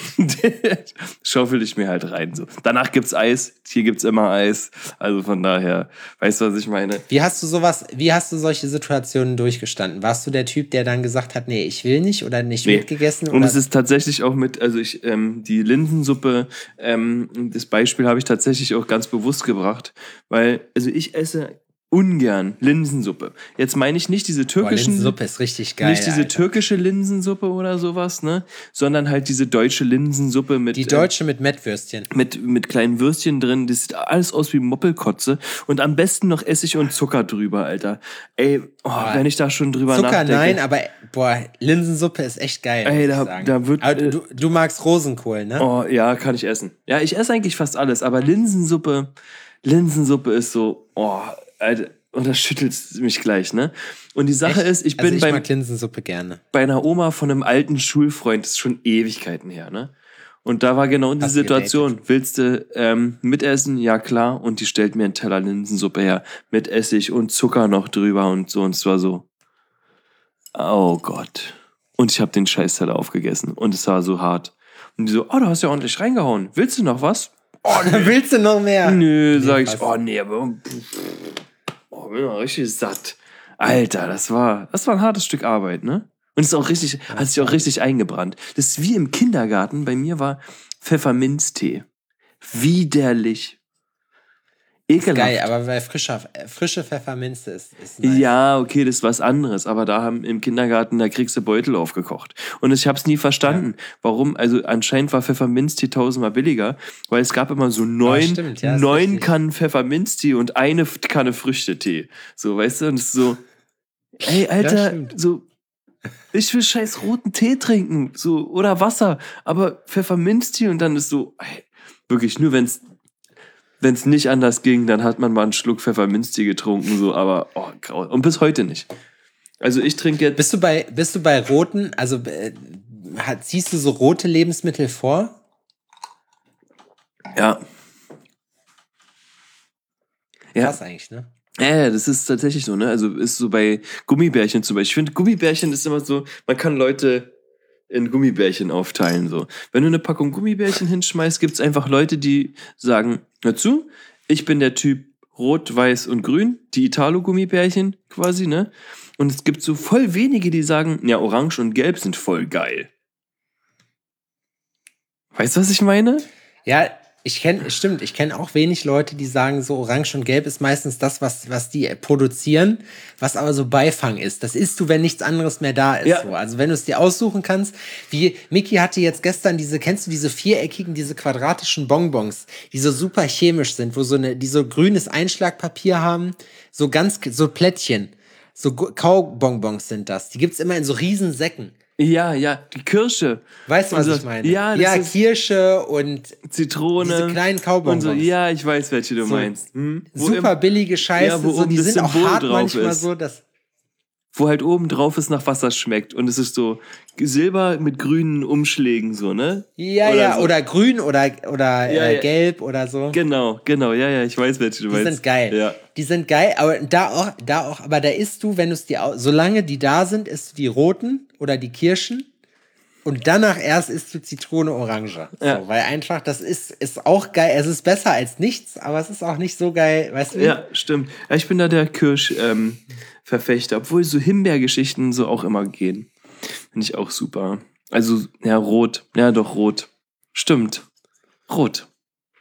Schaufel ich mir halt rein, so. Danach gibt's Eis. Hier gibt's immer Eis. Also von daher, weißt du, was ich meine? Wie hast du sowas, wie hast du solche Situationen durchgestanden? Warst du der Typ, der dann gesagt hat, nee, ich will nicht oder nicht nee. mitgegessen? Und oder? Es ist tatsächlich auch mit, also ich, ähm, die Linsensuppe, ähm, das Beispiel habe ich tatsächlich auch ganz bewusst gebracht, weil, also ich esse ungern Linsensuppe. Jetzt meine ich nicht diese türkischen... Boah, Linsensuppe ist richtig geil, Nicht diese Alter. türkische Linsensuppe oder sowas, ne? Sondern halt diese deutsche Linsensuppe mit... Die deutsche äh, mit Mettwürstchen. Mit, mit kleinen Würstchen drin. Das sieht alles aus wie Moppelkotze. Und am besten noch Essig und Zucker drüber, Alter. Ey, oh, boah, wenn ich da schon drüber Zucker, nachdenke... Zucker, nein, aber boah, Linsensuppe ist echt geil, ey, da, sagen. da wird... Aber du, du magst Rosenkohl, ne? Oh, ja, kann ich essen. Ja, ich esse eigentlich fast alles, aber Linsensuppe... Linsensuppe ist so... Oh, Alter... Und das schüttelt mich gleich, ne? Und die Sache Echt? ist, ich bin also ich beim, mag Linsensuppe gerne. bei einer Oma von einem alten Schulfreund, das ist schon Ewigkeiten her, ne? Und da war genau die Situation. Gedatet? Willst du ähm, mitessen? Ja, klar. Und die stellt mir einen Teller Linsensuppe her. Mit Essig und Zucker noch drüber und so. Und es war so, oh Gott. Und ich habe den Scheißteller aufgegessen. Und es war so hart. Und die so, oh, du hast ja ordentlich reingehauen. Willst du noch was? Oh, nee. Willst du noch mehr? Nö, nee, sag ich, oh nee, aber... Oh, bin mal richtig satt. Alter, das war, das war ein hartes Stück Arbeit, ne? Und es ist auch richtig, hat sich auch richtig eingebrannt. Das ist wie im Kindergarten. Bei mir war Pfefferminztee. Widerlich. Ekelhaft. Geil, aber weil frischer, frische Pfefferminze ist, ist nice. Ja, okay, das ist was anderes. Aber da haben im Kindergarten, da kriegst du Beutel aufgekocht. Und ich hab's nie verstanden. Ja. Warum? Also anscheinend war Pfefferminztee tausendmal billiger, weil es gab immer so neun, ja, stimmt, ja, neun Kannen Pfefferminztee und eine Kanne Früchtetee. So, weißt du? Und es ist so, ey, Alter, ja, so, ich will scheiß roten Tee trinken, so, oder Wasser, aber Pfefferminztee und dann ist so, ey, wirklich, nur wenn's Wenn es nicht anders ging, dann hat man mal einen Schluck Pfefferminztee getrunken, so, aber oh, grau. Und bis heute nicht. Also ich trinke jetzt. Bist du bei, bist du bei roten, also äh, ziehst du so rote Lebensmittel vor? Ja. Ja. Krass eigentlich, ne? Ja, das ist tatsächlich so, ne? Also ist so bei Gummibärchen zum Beispiel. Ich finde, Gummibärchen ist immer so, man kann Leute in Gummibärchen aufteilen, so. Wenn du eine Packung Gummibärchen hinschmeißt, gibt's einfach Leute, die sagen, hör zu, Ich bin der Typ Rot, Weiß und Grün, die Italo-Gummibärchen quasi, ne? Und es gibt so voll wenige, die sagen, ja, Orange und Gelb sind voll geil. Weißt du, was ich meine? Ja, ich kenne, stimmt, ich kenne auch wenig Leute, die sagen, so Orange und Gelb ist meistens das, was, was die produzieren, was aber so Beifang ist. Das isst du, wenn nichts anderes mehr da ist. Ja. So. Also wenn du es dir aussuchen kannst, wie Miki hatte jetzt gestern diese, kennst du diese viereckigen, diese quadratischen Bonbons, die so super chemisch sind, wo so eine, die so grünes Einschlagpapier haben, so ganz, so Plättchen, so Kaubonbons sind das. Die gibt's immer in so riesen Säcken. Ja, ja, die Kirsche. Weißt du, was Und so, ich meine? Ja, das ja ist Kirsche und Zitrone. diese kleinen Kaubonbons. Und so, ja, ich weiß, welche du So meinst. Hm? Wo super im- billige Scheiße, Ja, wo so, oben die das sind auch Symbol hart drauf manchmal ist. so, dass Wo halt oben drauf ist, nach was das schmeckt. Und es ist so Silber mit grünen Umschlägen, so, ne? ja, Oder ja, so. oder grün oder, oder Ja, äh, ja. gelb oder so. Genau, genau, ja, ja, ich weiß, welche du Die meinst. sind geil. Ja. Die sind geil, aber da auch, da auch, aber da isst du, wenn du es dir, au- solange die da sind, isst du die roten oder die Kirschen und danach erst isst du Zitrone, Orange. Ja. So, weil einfach, das ist, ist auch geil. Es ist besser als nichts, aber es ist auch nicht so geil, weißt du? wie? Ja, stimmt. Ja, ich bin da der Kirsch-Verfechter, obwohl so Himbeergeschichten so auch immer gehen. Finde ich auch super. Also, ja, rot. Ja, doch, rot. Stimmt. Rot.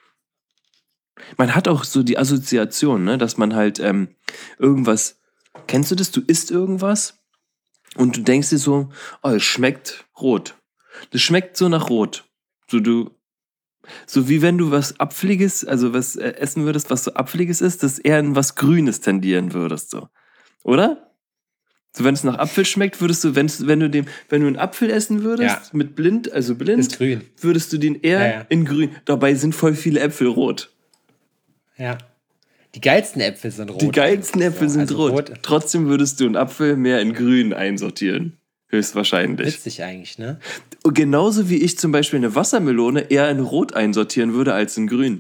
Man hat auch so die Assoziation, ne, dass man halt ähm, irgendwas. Kennst du das? Du isst irgendwas und du denkst dir so, oh, es schmeckt rot. Das schmeckt so nach Rot. So, du. So wie wenn du was Apfeliges, also was äh, essen würdest, was so Apfeliges ist, das eher in was Grünes tendieren würdest, so. Oder? So, wenn es nach Apfel schmeckt, würdest du, wenn's, wenn du dem, wenn du einen Apfel essen würdest, Ja. mit blind, also blind, Ist grün. würdest du den eher Ja, ja. in grün. Dabei sind voll viele Äpfel rot. Ja. Die geilsten Äpfel sind rot. Die geilsten Äpfel So, sind also rot. Trotzdem würdest du einen Apfel mehr in grün einsortieren. Höchstwahrscheinlich. Witzig eigentlich, ne? Und genauso wie ich zum Beispiel eine Wassermelone eher in rot einsortieren würde als in grün.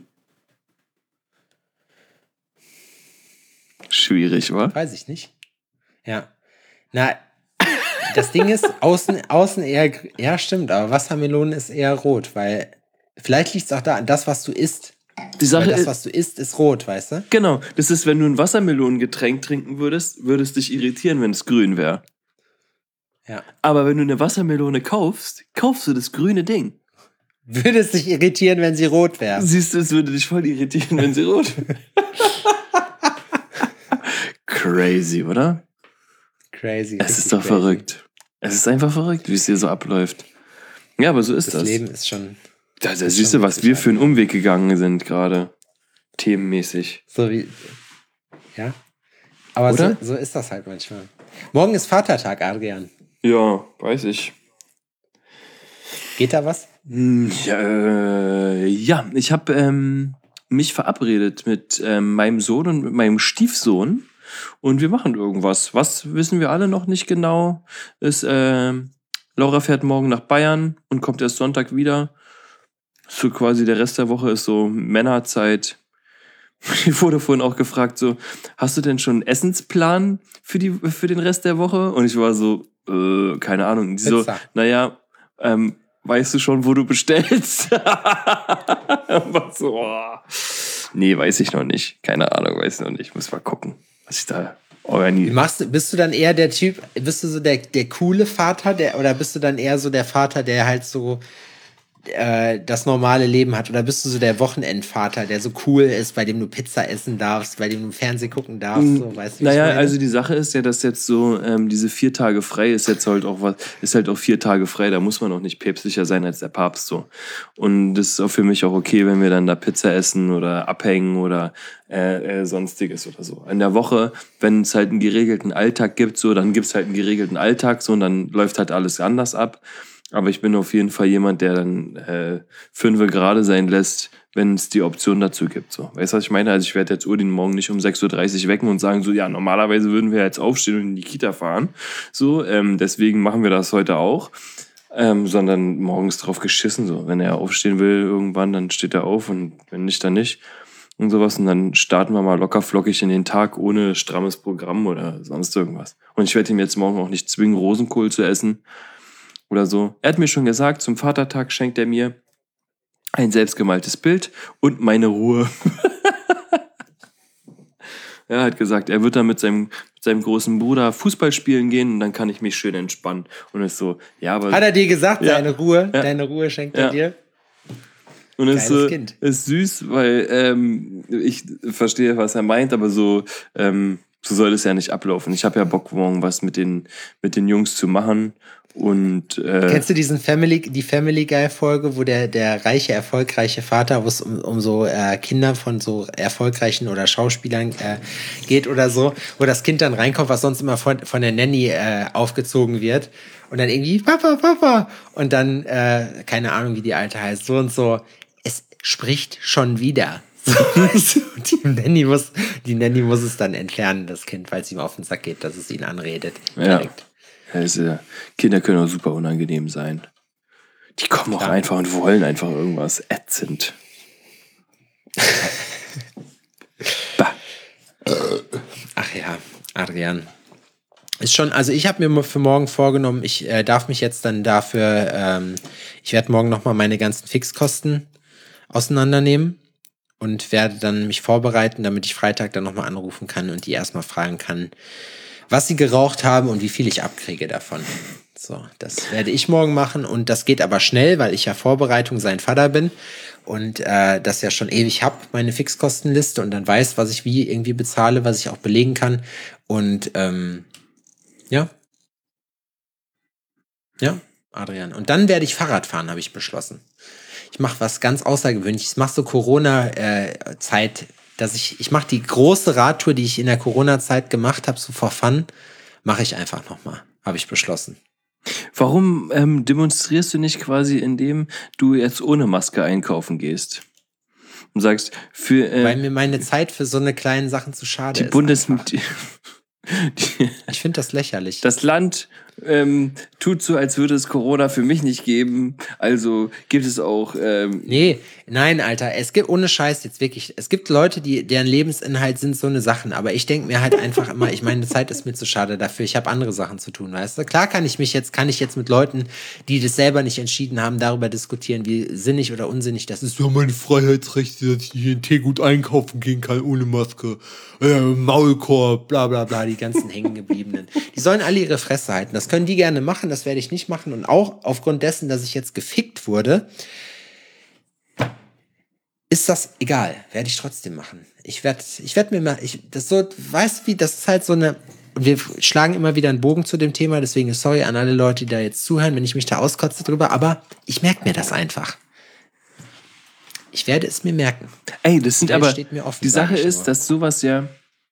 Schwierig, wa? Weiß ich nicht. Ja. Na, das Ding ist, außen, außen eher, gr- ja, stimmt, aber Wassermelone ist eher rot, weil vielleicht liegt es auch da an das, was du isst. Die Sache Weil das, ist, was du isst, ist rot, weißt du? genau, das ist, wenn du ein Wassermelonengetränk trinken würdest, würde es dich irritieren, wenn es grün wäre. Ja. Aber wenn du eine Wassermelone kaufst, kaufst du das grüne Ding. Würde es dich irritieren, wenn sie rot wäre? Siehst du, es würde dich voll irritieren, wenn sie rot wäre. Crazy, oder? Crazy. Es richtig ist doch crazy. verrückt. Es ist einfach verrückt, wie es hier so abläuft. Ja, aber so ist Das, das. Leben ist schon Da, da ist siehst schon du, was witzig, wir für einen Umweg gegangen sind gerade. Themenmäßig. so wie. Ja. Aber so, Oder? so ist das halt manchmal. Morgen ist Vatertag, Adrian. Ja, weiß ich. Geht da was? Hm, Ja, äh, ja ich habe ähm, mich verabredet mit ähm, meinem Sohn und mit meinem Stiefsohn und wir machen irgendwas. Was wissen wir alle noch nicht genau. Ist, ähm, Laura fährt morgen nach Bayern und kommt erst Sonntag wieder. So quasi der Rest der Woche ist so Männerzeit. Ich wurde vorhin auch gefragt, so, hast du denn schon einen Essensplan für, die, für den Rest der Woche? Und ich war so, äh, keine Ahnung. Die so, Pizza. naja, ähm, weißt du schon, wo du bestellst? War so, oh. Nee, weiß ich noch nicht. Keine Ahnung, weiß ich noch nicht. Muss mal gucken, was ich da Wie organisiere. machst du, bist du dann eher der Typ, bist du so der, der coole Vater, der, oder bist du dann eher so der Vater, der halt so äh, das normale Leben hat? Oder bist du so der Wochenendvater, der so cool ist, bei dem du Pizza essen darfst, bei dem du Fernsehen gucken darfst? So, weißt du, wie Naja, ich meine? also die Sache ist ja, dass jetzt so ähm, diese vier Tage frei ist jetzt halt auch was, ist halt auch vier Tage frei, da muss man auch nicht päpstlicher sein als der Papst so. Und das ist auch für mich auch okay, wenn wir dann da Pizza essen oder abhängen oder äh, äh, sonstiges oder so. In der Woche, wenn es halt einen geregelten Alltag gibt, so, dann gibt's halt einen geregelten Alltag so und dann läuft halt alles anders ab. Aber ich bin auf jeden Fall jemand, der dann äh, fünfe gerade sein lässt, wenn es die Option dazu gibt. So. Weißt du, was ich meine? Also ich werde jetzt Udin morgen nicht um sechs Uhr dreißig wecken und sagen so, ja, normalerweise würden wir jetzt aufstehen und in die Kita fahren. So, ähm, deswegen machen wir das heute auch. Ähm, sondern morgens drauf geschissen. So. Wenn er aufstehen will irgendwann, dann steht er auf und wenn nicht, dann nicht. Und sowas. Und dann starten wir mal locker flockig in den Tag ohne strammes Programm oder sonst irgendwas. Und ich werde ihm jetzt morgen auch nicht zwingen, Rosenkohl zu essen. Oder so. Er hat mir schon gesagt, zum Vatertag schenkt er mir ein selbstgemaltes Bild und meine Ruhe. Er hat gesagt, er wird dann mit seinem, mit seinem großen Bruder Fußball spielen gehen und dann kann ich mich schön entspannen. Und ist so, ja, aber. Hat er dir gesagt, ja, deine Ruhe, ja, deine Ruhe schenkt er ja. dir? Und es Geiles so, Kind. ist süß, weil ähm, ich verstehe, was er meint, aber so, ähm, so soll es ja nicht ablaufen. Ich habe ja Bock, morgen was mit den, mit den Jungs zu machen. Und, äh, kennst du diesen Family, die Family Guy Folge, wo der, der reiche, erfolgreiche Vater, wo es um, um so äh, Kinder von so erfolgreichen oder Schauspielern äh, geht oder so, wo das Kind dann reinkommt, was sonst immer von, von der Nanny äh, aufgezogen wird und dann irgendwie Papa, Papa und dann, äh, keine Ahnung, wie die Alte heißt, so und so, es spricht schon wieder. So, die, Nanny muss, die Nanny muss es dann entfernen, das Kind, weil es ihm auf den Sack geht, dass es ihn anredet. ja. Direkt. Ja, ist, äh, Kinder können auch super unangenehm sein. Die kommen auch Klar. einfach und wollen einfach irgendwas ätzend. Bah. Ach ja, Adrian. Ist schon, also ich habe mir für morgen vorgenommen, ich äh, darf mich jetzt dann dafür, ähm, ich werde morgen nochmal meine ganzen Fixkosten auseinandernehmen und werde dann mich vorbereiten, damit ich Freitag dann nochmal anrufen kann und die erstmal fragen kann, was sie geraucht haben und wie viel ich abkriege davon. So, das werde ich morgen machen und das geht aber schnell, weil ich ja Vorbereitung sein Vater bin und äh, das ja schon ewig habe, meine Fixkostenliste und dann weiß, was ich wie irgendwie bezahle, was ich auch belegen kann und ähm, ja. Ja, Adrian. Und dann werde ich Fahrrad fahren, habe ich beschlossen. Ich mache was ganz Außergewöhnliches. Ich mache so Corona-Zeit, dass ich, ich mache die große Radtour, die ich in der Corona-Zeit gemacht habe, so for fun, mache ich einfach nochmal, habe ich beschlossen. Warum ähm, demonstrierst du nicht quasi, indem du jetzt ohne Maske einkaufen gehst? Und sagst, für äh, weil mir meine Zeit für so eine kleinen Sachen zu schade die ist. Bundes... Die, die, ich finde das lächerlich. das Land ähm, tut so, als würde es Corona für mich nicht geben. Also gibt es auch... Ähm, nee, nein, Alter. Es gibt, ohne Scheiß jetzt wirklich, es gibt Leute, die deren Lebensinhalt sind so eine Sachen. Aber ich denke mir halt einfach immer, ich meine, Zeit ist mir zu schade dafür. Ich habe andere Sachen zu tun, weißt du? Klar kann ich mich jetzt, kann ich jetzt mit Leuten, die das selber nicht entschieden haben, darüber diskutieren, wie sinnig oder unsinnig das ist. Ja, meine Freiheitsrechte, dass ich hier in Teegut einkaufen gehen kann ohne Maske. Äh, Maulkorb, Bla bla bla, die ganzen Hängengebliebenen. Die sollen alle ihre Fresse halten. Das können die gerne machen, das werde ich nicht machen. Und auch aufgrund dessen, dass ich jetzt gefickt wurde, ist das egal. Werde ich trotzdem machen. Ich werde ich werd mir mal, ich, das so, weißt du wie, das ist halt so eine, und wir schlagen immer wieder einen Bogen zu dem Thema, deswegen sorry an alle Leute, die da jetzt zuhören, wenn ich mich da auskotze drüber, aber ich merke mir das einfach. Ich werde es mir merken. Ey, das sind Die Welt aber, steht mir offen, die sag Sache ich ist, nur. dass sowas ja,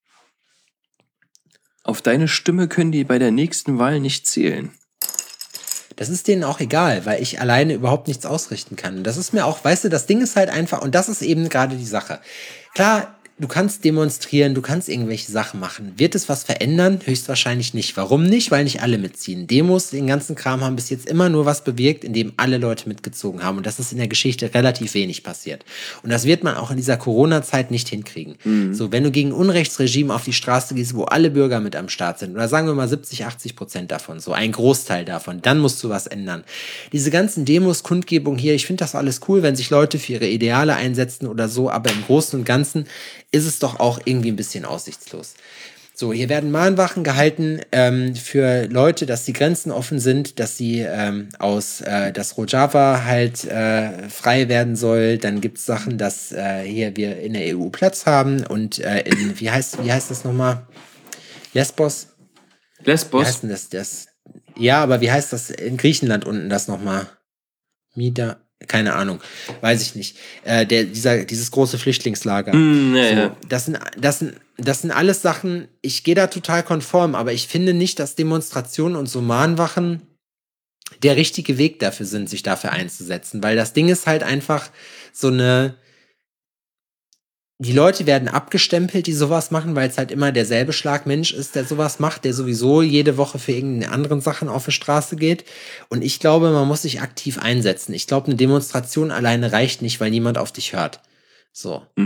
auf deine Stimme können die bei der nächsten Wahl nicht zählen. Das ist denen auch egal, weil ich alleine überhaupt nichts ausrichten kann. Und das ist mir auch, weißt du, das Ding ist halt einfach, und das ist eben gerade die Sache. Klar, du kannst demonstrieren, du kannst irgendwelche Sachen machen. Wird es was verändern? Höchstwahrscheinlich nicht. Warum nicht? Weil nicht alle mitziehen. Demos, den ganzen Kram haben bis jetzt immer nur was bewirkt, indem alle Leute mitgezogen haben. Und das ist in der Geschichte relativ wenig passiert. Und das wird man auch in dieser Corona-Zeit nicht hinkriegen. Mhm. So, wenn du gegen ein Unrechtsregime auf die Straße gehst, wo alle Bürger mit am Start sind, oder sagen wir mal siebzig, achtzig Prozent davon, so ein Großteil davon, dann musst du was ändern. Diese ganzen Demos, Kundgebungen hier, ich finde das alles cool, wenn sich Leute für ihre Ideale einsetzen oder so, aber im Großen und Ganzen ist es doch auch irgendwie ein bisschen aussichtslos. So, hier werden Mahnwachen gehalten ähm, für Leute, dass die Grenzen offen sind, dass sie ähm, aus, äh, dass Rojava halt äh, frei werden soll. Dann gibt es Sachen, dass äh, hier wir in der E U Platz haben und äh, in, wie heißt, wie heißt das nochmal? Lesbos? Lesbos? Wie heißt denn das, das? Ja, aber wie heißt das in Griechenland unten das nochmal? Mida? Keine Ahnung, weiß ich nicht. Äh, der, dieser, dieses große Flüchtlingslager. Mm, ja, so, ja. Das sind, das sind, das sind alles Sachen, ich gehe da total konform, aber ich finde nicht, dass Demonstrationen und so Mahnwachen der richtige Weg dafür sind, sich dafür einzusetzen, weil das Ding ist halt einfach so eine, die Leute werden abgestempelt, die sowas machen, weil es halt immer derselbe Schlagmensch ist, der sowas macht, der sowieso jede Woche für irgendeine anderen Sachen auf die Straße geht. Und ich glaube, man muss sich aktiv einsetzen. Ich glaube, eine Demonstration alleine reicht nicht, weil niemand auf dich hört. So. Mhm.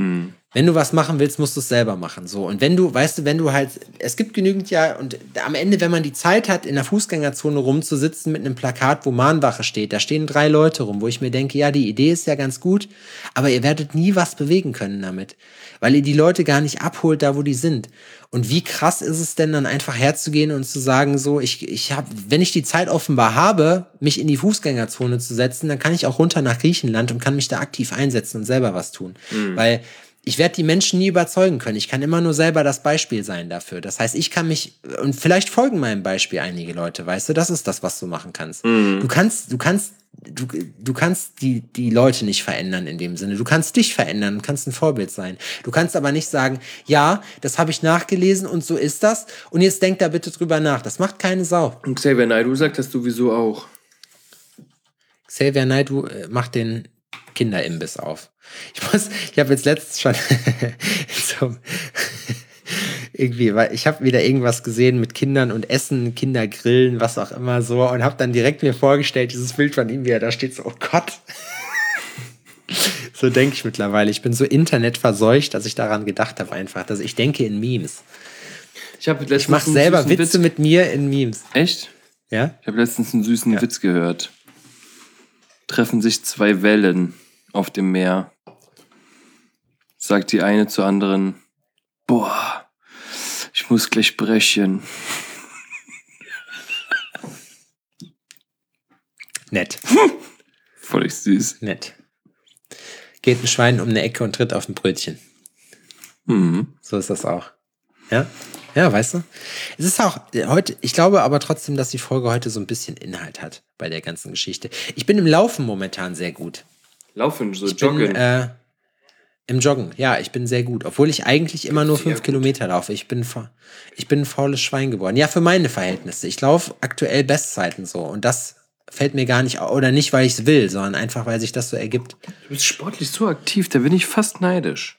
Wenn du was machen willst, musst du es selber machen. So. Und wenn du, weißt du, wenn du halt, es gibt genügend ja, und am Ende, wenn man die Zeit hat, in der Fußgängerzone rumzusitzen mit einem Plakat, wo Mahnwache steht, da stehen drei Leute rum, wo ich mir denke, ja, die Idee ist ja ganz gut, aber ihr werdet nie was bewegen können damit. Weil ihr die Leute gar nicht abholt, da wo die sind. Und wie krass ist es denn dann einfach herzugehen und zu sagen, so, ich, ich habe, wenn ich die Zeit offenbar habe, mich in die Fußgängerzone zu setzen, dann kann ich auch runter nach Griechenland und kann mich da aktiv einsetzen und selber was tun. Mhm. Weil ich werde die Menschen nie überzeugen können. Ich kann immer nur selber das Beispiel sein dafür. Das heißt, ich kann mich, und vielleicht folgen meinem Beispiel einige Leute, weißt du, das ist das, was du machen kannst. Mhm. Du kannst, du kannst, du, du kannst die, die Leute nicht verändern in dem Sinne. Du kannst dich verändern und kannst ein Vorbild sein. Du kannst aber nicht sagen, ja, das habe ich nachgelesen und so ist das und jetzt denk da bitte drüber nach. Das macht keine Sau. Und Xavier Naidoo sagt das sowieso auch. Xavier Naidoo äh, macht den Kinderimbiss auf. Ich muss, ich habe jetzt letztens schon so, irgendwie, weil ich habe wieder irgendwas gesehen mit Kindern und Essen, Kinder grillen, was auch immer so und habe dann direkt mir vorgestellt, dieses Bild von ihm, wie er da steht, so, oh Gott. So denke ich mittlerweile. Ich bin so internetverseucht, dass ich daran gedacht habe einfach, dass ich denke in Memes. Ich, ich mache selber Witze Witz. mit mir in Memes. Echt? Ja? Ich habe letztens einen süßen ja. Witz gehört. Treffen sich zwei Wellen auf dem Meer. Sagt die eine zur anderen, boah, ich muss gleich brechen. Nett. Voll süß. Nett. Geht ein Schwein um eine Ecke und tritt auf ein Brötchen. Mhm. So ist das auch. Ja? Ja, weißt du? Es ist auch heute, ich glaube aber trotzdem, dass die Folge heute so ein bisschen Inhalt hat bei der ganzen Geschichte. Ich bin im Laufen momentan sehr gut. Laufen, so ich Joggen? Bin, äh, Im Joggen, ja, ich bin sehr gut. Obwohl ich eigentlich immer nur fünf Kilometer laufe. Ich bin, ich bin ein faules Schwein geworden. Ja, für meine Verhältnisse. Ich laufe aktuell Bestzeiten so. Und das fällt mir gar nicht, oder nicht, weil ich es will, sondern einfach, weil sich das so ergibt. Du bist sportlich so aktiv, da bin ich fast neidisch.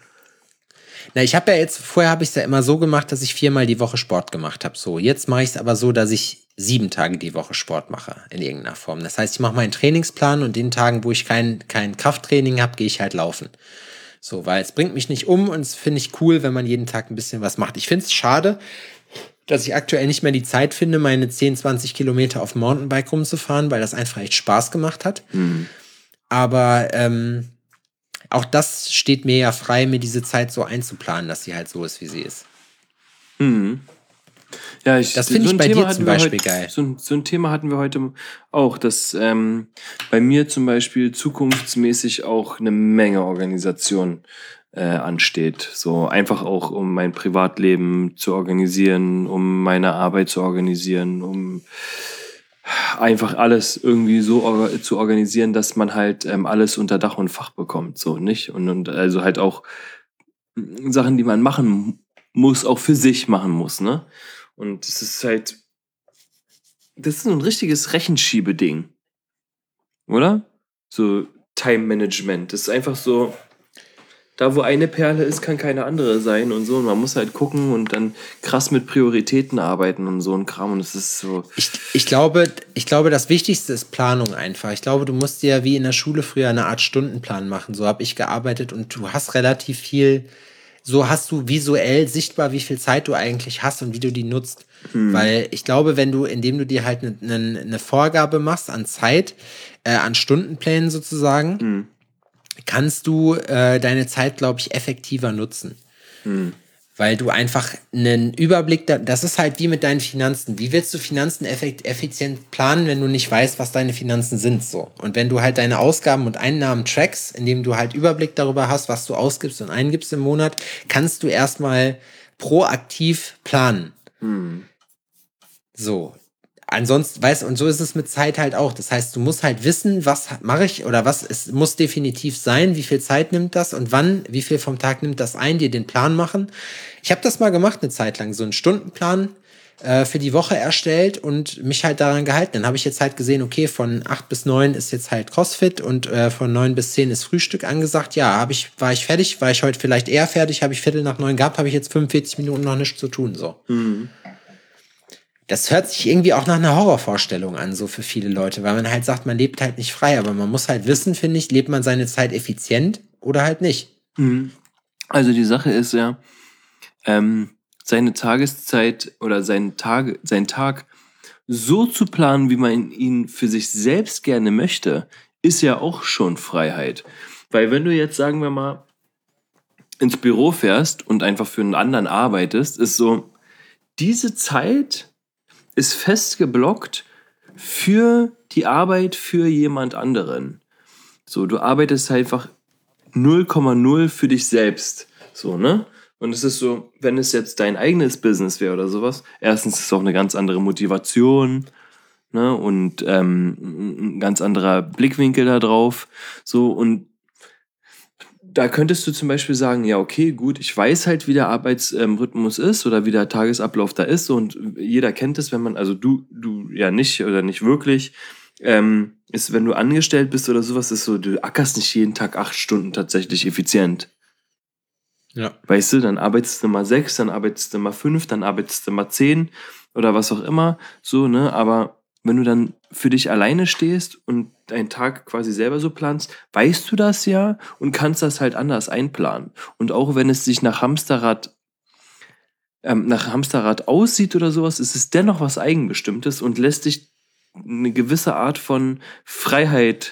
Na, ich habe ja jetzt, vorher habe ich es ja immer so gemacht, dass ich viermal die Woche Sport gemacht habe. So, jetzt mache ich es aber so, dass ich sieben Tage die Woche Sport mache, in irgendeiner Form. Das heißt, ich mache meinen Trainingsplan und den Tagen, wo ich kein, kein Krafttraining habe, gehe ich halt laufen. So, weil es bringt mich nicht um und es finde ich cool, wenn man jeden Tag ein bisschen was macht. Ich finde es schade, dass ich aktuell nicht mehr die Zeit finde, meine zehn, zwanzig Kilometer auf dem Mountainbike rumzufahren, weil das einfach echt Spaß gemacht hat. Mhm. Aber ähm, auch das steht mir ja frei, mir diese Zeit so einzuplanen, dass sie halt so ist, wie sie ist. Mhm. Ja, ich, das finde so ich bei Thema dir zum Beispiel heute, geil. So, so ein Thema hatten wir heute auch, dass ähm, bei mir zum Beispiel zukunftsmäßig auch eine Menge Organisation äh, ansteht. So einfach auch, um mein Privatleben zu organisieren, um meine Arbeit zu organisieren, um einfach alles irgendwie so or- zu organisieren, dass man halt ähm, alles unter Dach und Fach bekommt, so, nicht? Und, und also halt auch Sachen, die man machen muss, auch für sich machen muss, ne? Und es ist halt, das ist so ein richtiges Rechenschiebeding, oder? So Time-Management, das ist einfach so, da wo eine Perle ist, kann keine andere sein und so. Und man muss halt gucken und dann krass mit Prioritäten arbeiten und so ein Kram. Und es ist so. Ich, ich, glaube, ich glaube, das Wichtigste ist Planung einfach. Ich glaube, du musst dir wie in der Schule früher eine Art Stundenplan machen. So habe ich gearbeitet und du hast relativ viel, so hast du visuell sichtbar, wie viel Zeit du eigentlich hast und wie du die nutzt. Hm. Weil ich glaube, wenn du, indem du dir halt eine ne, ne Vorgabe machst an Zeit, äh, an Stundenplänen sozusagen, hm. kannst du äh, deine Zeit, glaube ich, effektiver nutzen. Hm. Weil du einfach einen Überblick, da, das ist halt wie mit deinen Finanzen. Wie willst du Finanzen effekt, effizient planen, wenn du nicht weißt, was deine Finanzen sind? So. Und wenn du halt deine Ausgaben und Einnahmen trackst, indem du halt Überblick darüber hast, was du ausgibst und eingibst im Monat, kannst du erstmal proaktiv planen. Hm. So. Ansonsten, weißt du, und so ist es mit Zeit halt auch. Das heißt, du musst halt wissen, was mache ich oder was es muss definitiv sein, wie viel Zeit nimmt das und wann, wie viel vom Tag nimmt das ein, dir den Plan machen. Ich habe das mal gemacht eine Zeit lang, so einen Stundenplan äh, für die Woche erstellt und mich halt daran gehalten. Dann habe ich jetzt halt gesehen, okay, von acht bis neun ist jetzt halt CrossFit und äh, von neun bis zehn ist Frühstück angesagt. Ja, habe ich, war ich fertig, war ich heute vielleicht eher fertig, habe ich Viertel nach neun gehabt, habe ich jetzt fünfundvierzig Minuten noch nichts zu tun, so. Mhm. Das hört sich irgendwie auch nach einer Horrorvorstellung an, so für viele Leute, weil man halt sagt, man lebt halt nicht frei, aber man muss halt wissen, finde ich, lebt man seine Zeit effizient oder halt nicht. Mhm. Also die Sache ist ja, ähm, seine Tageszeit oder seinen Tag, seinen Tag so zu planen, wie man ihn für sich selbst gerne möchte, ist ja auch schon Freiheit. Weil wenn du jetzt, sagen wir mal, ins Büro fährst und einfach für einen anderen arbeitest, ist so, diese Zeit ist fest geblockt für die Arbeit für jemand anderen. So, du arbeitest einfach null Komma null für dich selbst. So, ne? Und es ist so, wenn es jetzt dein eigenes Business wäre oder sowas, erstens ist es auch eine ganz andere Motivation, ne? Und ähm, ein ganz anderer Blickwinkel da drauf. So, und da könntest du zum Beispiel sagen, ja, okay, gut, ich weiß halt, wie der Arbeitsrhythmus ist oder wie der Tagesablauf da ist und jeder kennt es, wenn man, also du, du ja nicht oder nicht wirklich, ähm, ist, wenn du angestellt bist oder sowas, ist so, du ackerst nicht jeden Tag acht Stunden tatsächlich effizient. Ja. Weißt du, dann arbeitest du mal sechs, dann arbeitest du mal fünf, dann arbeitest du mal zehn oder was auch immer, so, ne, aber wenn du dann für dich alleine stehst und deinen Tag quasi selber so planst, weißt du das ja und kannst das halt anders einplanen. Und auch wenn es sich nach Hamsterrad, ähm, nach Hamsterrad aussieht oder sowas, ist es dennoch was Eigenbestimmtes und lässt dich eine gewisse Art von Freiheit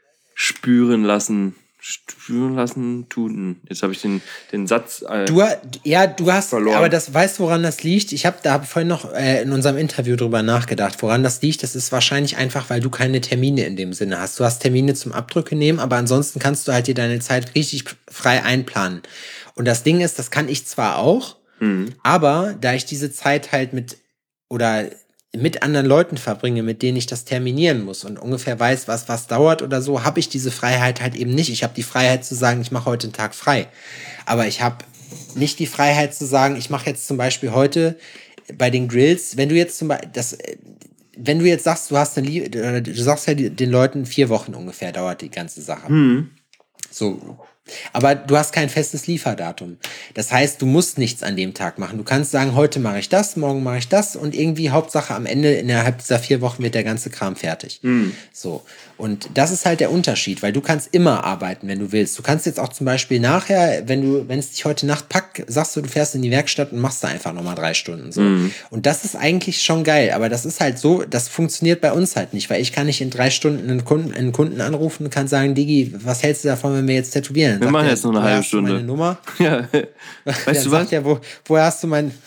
spüren lassen. Spüren lassen, tun. Jetzt habe ich den, den Satz. Äh, Du, ja, du hast, verloren. aber das weißt, woran das liegt. Ich habe da hab vorhin noch äh, in unserem Interview drüber nachgedacht, woran das liegt. Das ist wahrscheinlich einfach, weil du keine Termine in dem Sinne hast. Du hast Termine zum Abdrücke nehmen, aber ansonsten kannst du halt dir deine Zeit richtig frei einplanen. Und das Ding ist, das kann ich zwar auch, Mhm. aber da ich diese Zeit halt mit oder mit anderen Leuten verbringe, mit denen ich das terminieren muss und ungefähr weiß, was was dauert oder so, habe ich diese Freiheit halt eben nicht. Ich habe die Freiheit zu sagen, ich mache heute einen Tag frei. Aber ich habe nicht die Freiheit zu sagen, ich mache jetzt zum Beispiel heute bei den Grills, wenn du jetzt zum Beispiel, das, wenn du jetzt sagst, du hast eine, Lie- oder du sagst ja den Leuten, vier Wochen ungefähr dauert die ganze Sache. Mhm. So. Aber du hast kein festes Lieferdatum. Das heißt, du musst nichts an dem Tag machen. Du kannst sagen, heute mache ich das, morgen mache ich das und irgendwie Hauptsache am Ende innerhalb dieser vier Wochen wird der ganze Kram fertig. Mhm. So. Und das ist halt der Unterschied, weil du kannst immer arbeiten, wenn du willst. Du kannst jetzt auch zum Beispiel nachher, wenn du, wenn es dich heute Nacht packt, sagst du, du fährst in die Werkstatt und machst da einfach nochmal drei Stunden. So. Mhm. Und das ist eigentlich schon geil, aber das ist halt so, das funktioniert bei uns halt nicht, weil ich kann nicht in drei Stunden einen Kunden, einen Kunden anrufen und kann sagen, Digi, was hältst du davon, wenn wir jetzt tätowieren? Wir Sagt machen der, jetzt noch eine woher halbe hast du Stunde. meine Nummer? Ja. Weißt Dann du sagt was? er, wo, woher hast du mein,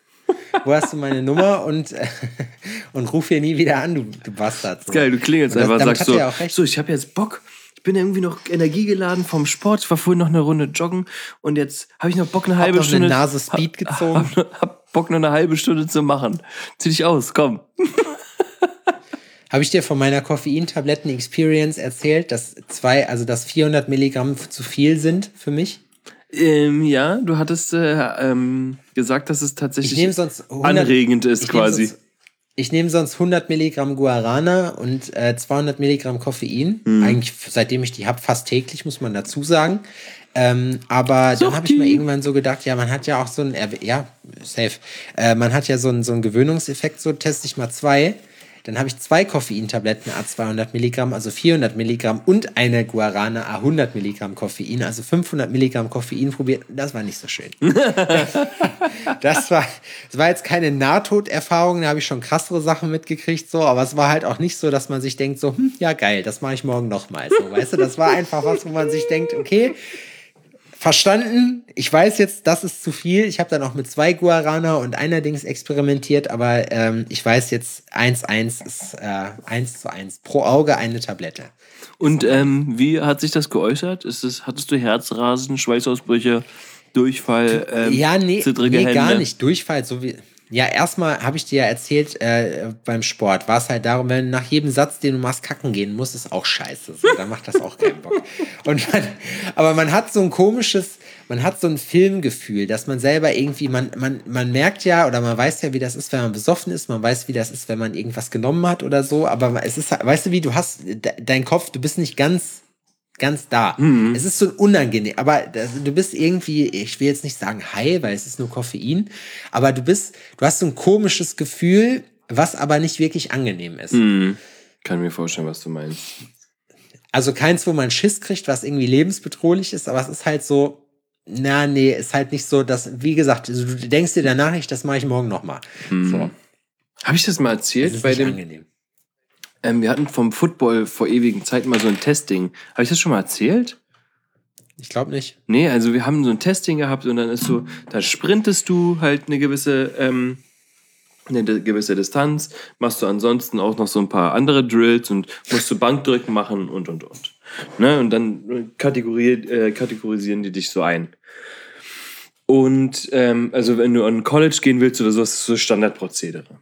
wo hast du meine Nummer und, äh, und ruf hier nie wieder an, du, du Bastard. So. Geil, du klingelst Und das- einfach und damit sagst hat so, er auch recht. so, ich habe jetzt Bock. Ich bin irgendwie noch energiegeladen vom Sport. Ich war vorhin noch eine Runde joggen und jetzt habe ich noch Bock, eine halbe noch eine Stunde. Nase Speed hab, gezogen. Hab, hab Bock, noch eine halbe Stunde zu machen. Zieh dich aus, komm. Habe ich dir von meiner Koffeintabletten-Experience erzählt, dass zwei, also dass vierhundert Milligramm zu viel sind für mich? Ähm, ja, du hattest äh, ähm, gesagt, dass es Ich tatsächlich nehme sonst hundert, anregend ist ich nehm quasi. Sonst, ich nehme sonst hundert Milligramm Guarana und äh, zweihundert Milligramm Koffein. Mhm. Eigentlich, seitdem ich die habe, fast täglich, muss man dazu sagen. Ähm, aber dann habe ich Suchti. mir irgendwann so gedacht, ja, man hat ja auch so ein, ja, safe, äh, man hat ja so einen so einen Gewöhnungseffekt, so teste ich mal zwei. Dann habe ich zwei Koffeintabletten A zweihundert Milligramm, also vierhundert Milligramm und eine Guarana A hundert Milligramm Koffein, also fünfhundert Milligramm Koffein probiert. Das war nicht so schön. das, war, das war jetzt keine Nahtoderfahrung, da habe ich schon krassere Sachen mitgekriegt, so, aber es war halt auch nicht so, dass man sich denkt, so, hm, ja geil, das mache ich morgen nochmal. So, weißt du, das war einfach was, wo man sich denkt, okay, verstanden, ich weiß jetzt, das ist zu viel. Ich habe dann auch mit zwei Guarana und einer Dings experimentiert, aber ähm, ich weiß jetzt, eins eins ist äh, eins zu eins. Pro Auge eine Tablette. Und ähm, wie hat sich das geäußert? Ist es, hattest du Herzrasen, Schweißausbrüche, Durchfall, ähm, ja, nee, zittrige nee Hände? gar nicht. Durchfall, so wie. Ja, erstmal habe ich dir ja erzählt, äh, beim Sport war es halt darum, wenn du nach jedem Satz, den du machst, kacken gehen musst, ist auch scheiße. So, dann macht das auch keinen Bock. Und man, aber man hat so ein komisches, man hat so ein Filmgefühl, dass man selber irgendwie, man, man, man merkt ja oder man weiß ja, wie das ist, wenn man besoffen ist, man weiß, wie das ist, wenn man irgendwas genommen hat oder so, aber es ist, weißt du wie, du hast, de, dein Kopf, du bist nicht ganz ganz da. Mhm. Es ist so unangenehm, aber das, du bist irgendwie, ich will jetzt nicht sagen high, weil es ist nur Koffein, aber du bist, du hast so ein komisches Gefühl, was aber nicht wirklich angenehm ist. Mhm. Kann mir vorstellen, was du meinst. Also keins, wo man Schiss kriegt, was irgendwie lebensbedrohlich ist, aber es ist halt so, na, nee, ist halt nicht so, dass, wie gesagt, also du denkst dir danach nicht, das mache ich morgen nochmal. Hm. So. Habe ich das mal Das erzählt? ist Bei nicht dem, angenehm. ähm, wir hatten vom Football vor ewigen Zeiten mal so ein Testing. Habe ich das schon mal erzählt? Ich glaube nicht. Nee, also wir haben so ein Testing gehabt und dann ist so, da sprintest du halt eine gewisse, ähm, eine de- gewisse Distanz, machst du ansonsten auch noch so ein paar andere Drills und musst du Bankdrücken machen und und und. Ne? Und dann kategori- äh, kategorisieren die dich so ein. Und ähm, also wenn du an College gehen willst oder so, ist das so Standardprozedere.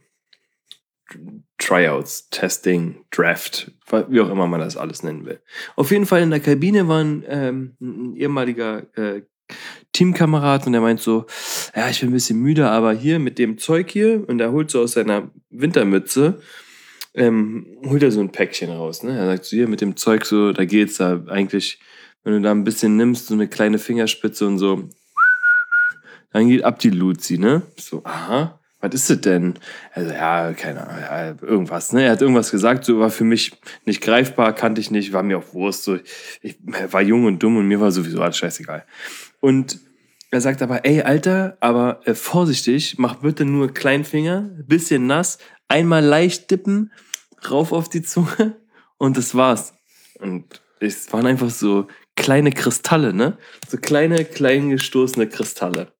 Tryouts, Testing, Draft, wie auch immer man das alles nennen will. Auf jeden Fall in der Kabine war ein, ähm, ein ehemaliger äh, Teamkamerad und der meint so, ja, ich bin ein bisschen müde, aber hier mit dem Zeug hier, und er holt so aus seiner Wintermütze, ähm, holt er so ein Päckchen raus. Ne? Er sagt so, hier mit dem Zeug so, da geht's da eigentlich, wenn du da ein bisschen nimmst, so eine kleine Fingerspitze und so, dann geht ab die Luzi, ne? So, aha, was ist das denn? Also, ja, keine Ahnung, ja, irgendwas, ne? Er hat irgendwas gesagt, so war für mich nicht greifbar, kannte ich nicht, war mir auch Wurst, so. Ich war jung und dumm und mir war sowieso alles scheißegal. Und er sagt aber, ey, Alter, aber äh, vorsichtig, mach bitte nur Kleinfinger, bisschen nass, einmal leicht dippen, rauf auf die Zunge und das war's. Und es waren einfach so kleine Kristalle, ne? So kleine, klein gestoßene Kristalle.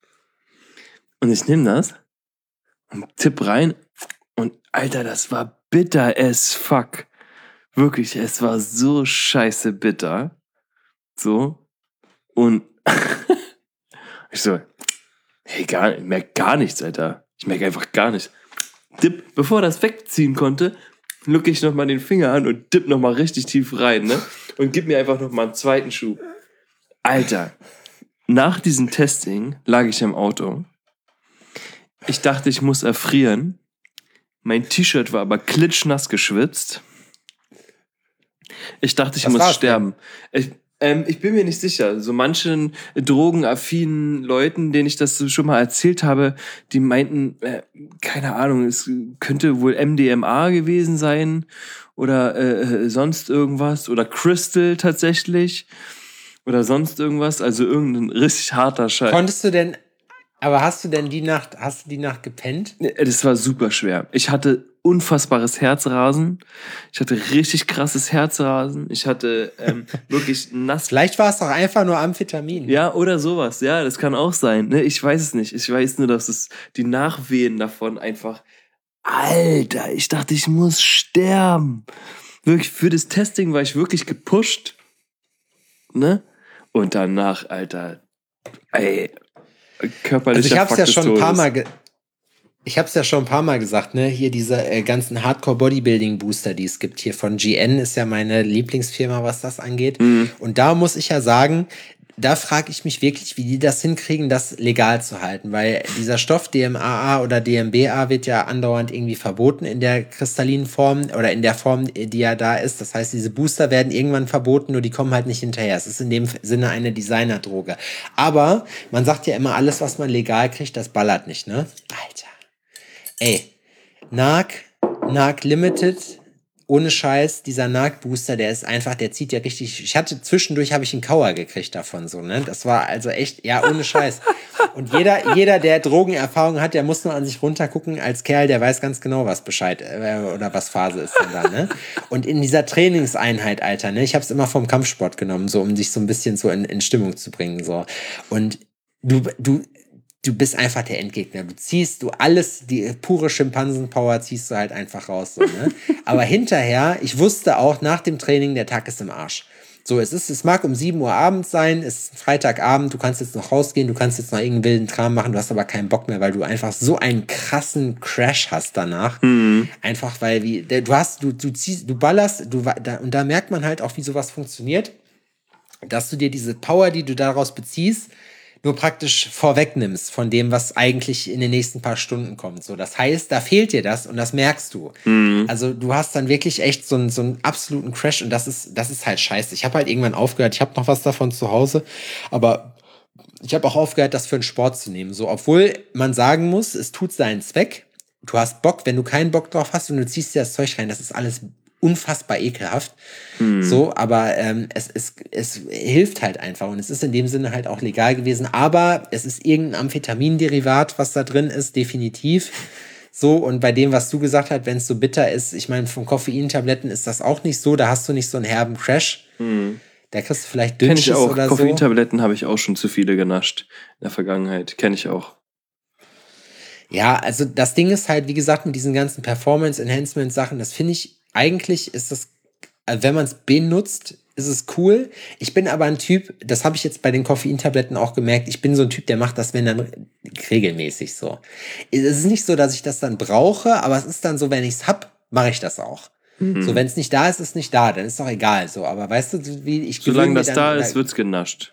Und ich nehme das und tipp rein und Alter, das war bitter as fuck. Wirklich, es war so scheiße bitter. So. Und ich so, hey, gar, ich merke gar nichts, Alter. Ich merke einfach gar nichts. Dip, bevor er das wegziehen konnte, lucke ich nochmal den Finger an und dipp nochmal richtig tief rein, ne? Und gib mir einfach nochmal einen zweiten Schub. Alter, nach diesem Testing lag ich im Auto. Ich dachte, ich muss erfrieren. Mein T-Shirt war aber klitschnass geschwitzt. Ich dachte, ich Was muss war's sterben. Ich, ähm, ich bin mir nicht sicher. So manchen drogenaffinen Leuten, denen ich das so schon mal erzählt habe, die meinten, äh, keine Ahnung, es könnte wohl M D M A gewesen sein oder äh, sonst irgendwas oder Crystal tatsächlich oder sonst irgendwas. Also irgendein richtig harter Scheiß. Konntest du denn, aber hast du denn die Nacht, hast du die Nacht gepennt? Das war super schwer. Ich hatte unfassbares Herzrasen. Ich hatte richtig krasses Herzrasen. Ich hatte ähm, wirklich nass. Vielleicht war es doch einfach nur Amphetamin. Ja, oder sowas. Ja, das kann auch sein. Ne? Ich weiß es nicht. Ich weiß nur, dass es die Nachwehen davon einfach... Alter, ich dachte, ich muss sterben. Wirklich, für das Testing war ich wirklich gepusht. Ne? Und danach, Alter, ey, körperlicher Also ich hab's Fakt ja des schon ein paar Todes. Mal ge- ich hab's ja schon ein paar Mal gesagt, ne? Hier diese äh, ganzen Hardcore-Bodybuilding-Booster, die es gibt hier von G N, ist ja meine Lieblingsfirma, was das angeht. Mhm. Und da muss ich ja sagen, da frage ich mich wirklich, wie die das hinkriegen, das legal zu halten, weil dieser Stoff D M A A oder D M B A wird ja andauernd irgendwie verboten in der kristallinen Form oder in der Form, die ja da ist. Das heißt, diese Booster werden irgendwann verboten, nur die kommen halt nicht hinterher. Es ist in dem Sinne eine Designerdroge. Aber man sagt ja immer, alles, was man legal kriegt, das ballert nicht, ne? Alter. Ey, N A C, N A C Limited, ohne Scheiß, dieser N A C-Booster, der ist einfach, der zieht ja richtig, ich hatte zwischendurch, habe ich einen Kauer gekriegt davon, so, ne, das war also echt, ja, ohne Scheiß. Und jeder, jeder, der Drogenerfahrung hat, der muss nur an sich runtergucken, als Kerl, der weiß ganz genau, was Bescheid, äh, oder was Phase ist denn da, ne. Und in dieser Trainingseinheit, Alter, ne, ich habe es immer vom Kampfsport genommen, so, um dich so ein bisschen so in, in Stimmung zu bringen, so. Und du, du, Du bist einfach der Endgegner. Du ziehst du alles, die pure Schimpansenpower ziehst du halt einfach raus. So, ne? Aber hinterher, ich wusste auch nach dem Training, der Tag ist im Arsch. So, es ist, es mag um sieben Uhr abends sein, es ist Freitagabend, du kannst jetzt noch rausgehen, du kannst jetzt noch irgendeinen wilden Kram machen, du hast aber keinen Bock mehr, weil du einfach so einen krassen Crash hast danach. Mhm. Einfach weil, wie, der, du hast, du, du ziehst, du ballerst, du, da, und da merkt man halt auch, wie sowas funktioniert, dass du dir diese Power, die du daraus beziehst, nur praktisch vorwegnimmst von dem, was eigentlich in den nächsten paar Stunden kommt. So, das heißt, da fehlt dir das und das merkst du. Mhm. Also du hast dann wirklich echt so einen, so einen absoluten Crash und das ist, das ist halt scheiße. Ich habe halt irgendwann aufgehört, ich habe noch was davon zu Hause, aber ich habe auch aufgehört, das für einen Sport zu nehmen. So, obwohl man sagen muss, es tut seinen Zweck. Du hast Bock, wenn du keinen Bock drauf hast und du ziehst dir das Zeug rein, das ist alles unfassbar ekelhaft. Hm. So, aber ähm, es, es, es hilft halt einfach und es ist in dem Sinne halt auch legal gewesen, aber es ist irgendein Amphetaminderivat, was da drin ist, definitiv. So, und bei dem, was du gesagt hast, wenn es so bitter ist, ich meine, von Koffeintabletten ist das auch nicht so, da hast du nicht so einen herben Crash. Hm. Da kriegst du vielleicht Kenn ich Dünnschiss auch. oder so. Koffeintabletten habe ich auch schon zu viele genascht in der Vergangenheit. Kenne ich auch. Ja, also das Ding ist halt, wie gesagt, mit diesen ganzen Performance-Enhancement-Sachen, das finde ich, eigentlich ist das, also wenn man es benutzt, ist es cool. Ich bin aber ein Typ, das habe ich jetzt bei den Koffeintabletten auch gemerkt, ich bin so ein Typ, der macht das, wenn dann regelmäßig so. Es ist nicht so, dass ich das dann brauche, aber es ist dann so, wenn ich es hab, mache ich das auch. Mhm. So, wenn es nicht da ist, ist es nicht da, dann ist doch egal. So, aber weißt du, wie ich Solange das dann, da ist, wird's genascht.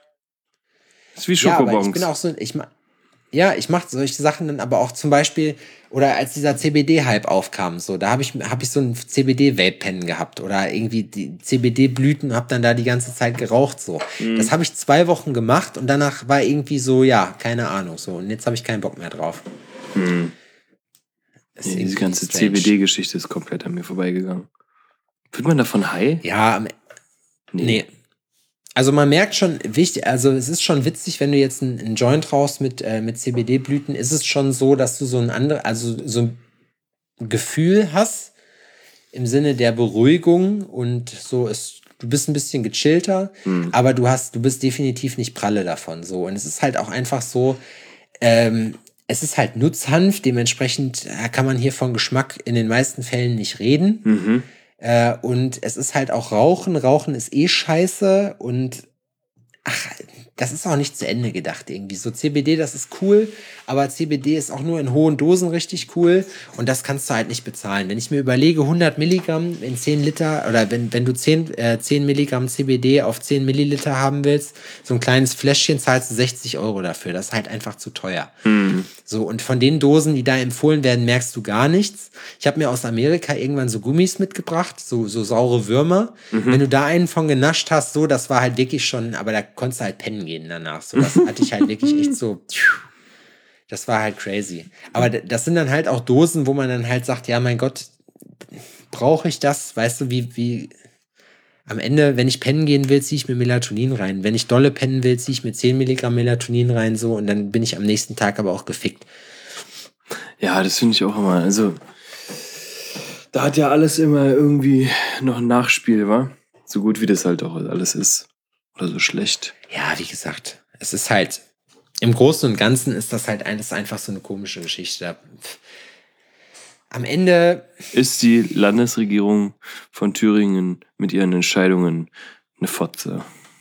ist wie Ja, aber Schokobons. ich bin auch so, ich ma- ja, ich mache solche Sachen dann aber auch zum Beispiel, oder als dieser C B D-Hype aufkam, so, da habe ich, hab ich so einen C B D-Vape-Pen gehabt oder irgendwie die C B D-Blüten, habe dann da die ganze Zeit geraucht, so. Mhm. Das habe ich zwei Wochen gemacht und danach war irgendwie so, ja, keine Ahnung, so. Und jetzt habe ich keinen Bock mehr drauf. Hm. Ist Ja, diese irgendwie ganze strange. C B D-Geschichte ist komplett an mir vorbeigegangen. Wird man davon high? Ja, am- nee. Also man merkt schon, wichtig, also es ist schon witzig, wenn du jetzt einen, einen Joint rauchst mit, äh, mit C B D-Blüten, ist es schon so, dass du so ein andere, also so ein Gefühl hast im Sinne der Beruhigung und so ist, du bist ein bisschen gechillter, Hm. aber du hast, du bist definitiv nicht pralle davon, so. Und es ist halt auch einfach so, ähm, es ist halt Nutzhanf, dementsprechend äh, kann man hier von Geschmack in den meisten Fällen nicht reden. Mhm. Äh, und es ist halt auch Rauchen. Rauchen ist eh scheiße und ach, das ist auch nicht zu Ende gedacht irgendwie. So C B D, das ist cool, aber C B D ist auch nur in hohen Dosen richtig cool und das kannst du halt nicht bezahlen. Wenn ich mir überlege, hundert Milligramm in zehn Liter oder wenn, wenn du zehn, äh, zehn Milligramm C B D auf zehn Milliliter haben willst, so ein kleines Fläschchen zahlst du sechzig Euro dafür. Das ist halt einfach zu teuer. Hm. So, und von den Dosen, die da empfohlen werden, merkst du gar nichts. Ich habe mir aus Amerika irgendwann so Gummis mitgebracht, so, so saure Würmer. Mhm. Wenn du da einen von genascht hast, so, das war halt wirklich schon, aber da konntest du halt pennen gehen danach. So, das hatte ich halt wirklich echt so, das war halt crazy. Aber d- das sind dann halt auch Dosen, wo man dann halt sagt, ja, mein Gott, brauche ich das? Weißt du, wie, wie, am Ende, wenn ich pennen gehen will, ziehe ich mir Melatonin rein. Wenn ich dolle pennen will, ziehe ich mir zehn Milligramm Melatonin rein, so, und dann bin ich am nächsten Tag aber auch gefickt. Ja, das finde ich auch immer. Also, da hat ja alles immer irgendwie noch ein Nachspiel, wa? So gut wie das halt auch alles ist. Oder so schlecht. Ja, wie gesagt, es ist halt, im Großen und Ganzen ist das halt ein, das ist einfach so eine komische Geschichte. Da- Am Ende, Ist die Landesregierung von Thüringen mit ihren Entscheidungen eine Fotze?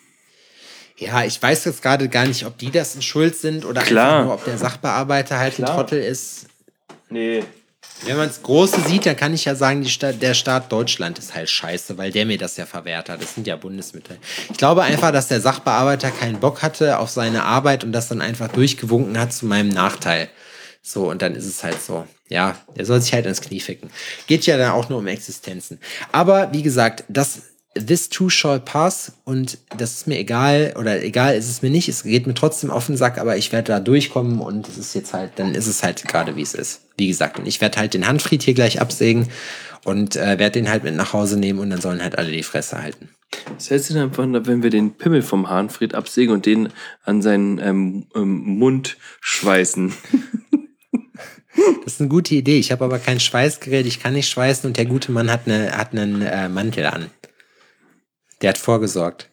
ja, ich weiß jetzt gerade gar nicht, ob die das in Schuld sind oder Klar. einfach nur, ob der Sachbearbeiter halt Klar. ein Trottel ist. Nee. Wenn man das Große sieht, dann kann ich ja sagen, die Stadt, der Staat Deutschland ist halt scheiße, weil der mir das ja verwehrt hat. Das sind ja Bundesmittel. Ich glaube einfach, dass der Sachbearbeiter keinen Bock hatte auf seine Arbeit und das dann einfach durchgewunken hat zu meinem Nachteil. So, und dann ist es halt so. Ja, der soll sich halt ins Knie ficken. Geht ja dann auch nur um Existenzen. Aber wie gesagt, das This too shall pass und das ist mir egal, oder egal ist es mir nicht, es geht mir trotzdem auf den Sack, aber ich werde da durchkommen und es ist jetzt halt, dann ist es halt gerade wie es ist. Wie gesagt, und ich werde halt den Hanfried hier gleich absägen und äh, werde den halt mit nach Hause nehmen und dann sollen halt alle die Fresse halten. Was hältst du davon, wenn wir den Pimmel vom Hahnfried absägen und den an seinen ähm, ähm, Mund schweißen? Das ist eine gute Idee. Ich habe aber kein Schweißgerät, ich kann nicht schweißen und der gute Mann hat, eine, hat einen äh, Mantel an. Der hat vorgesorgt.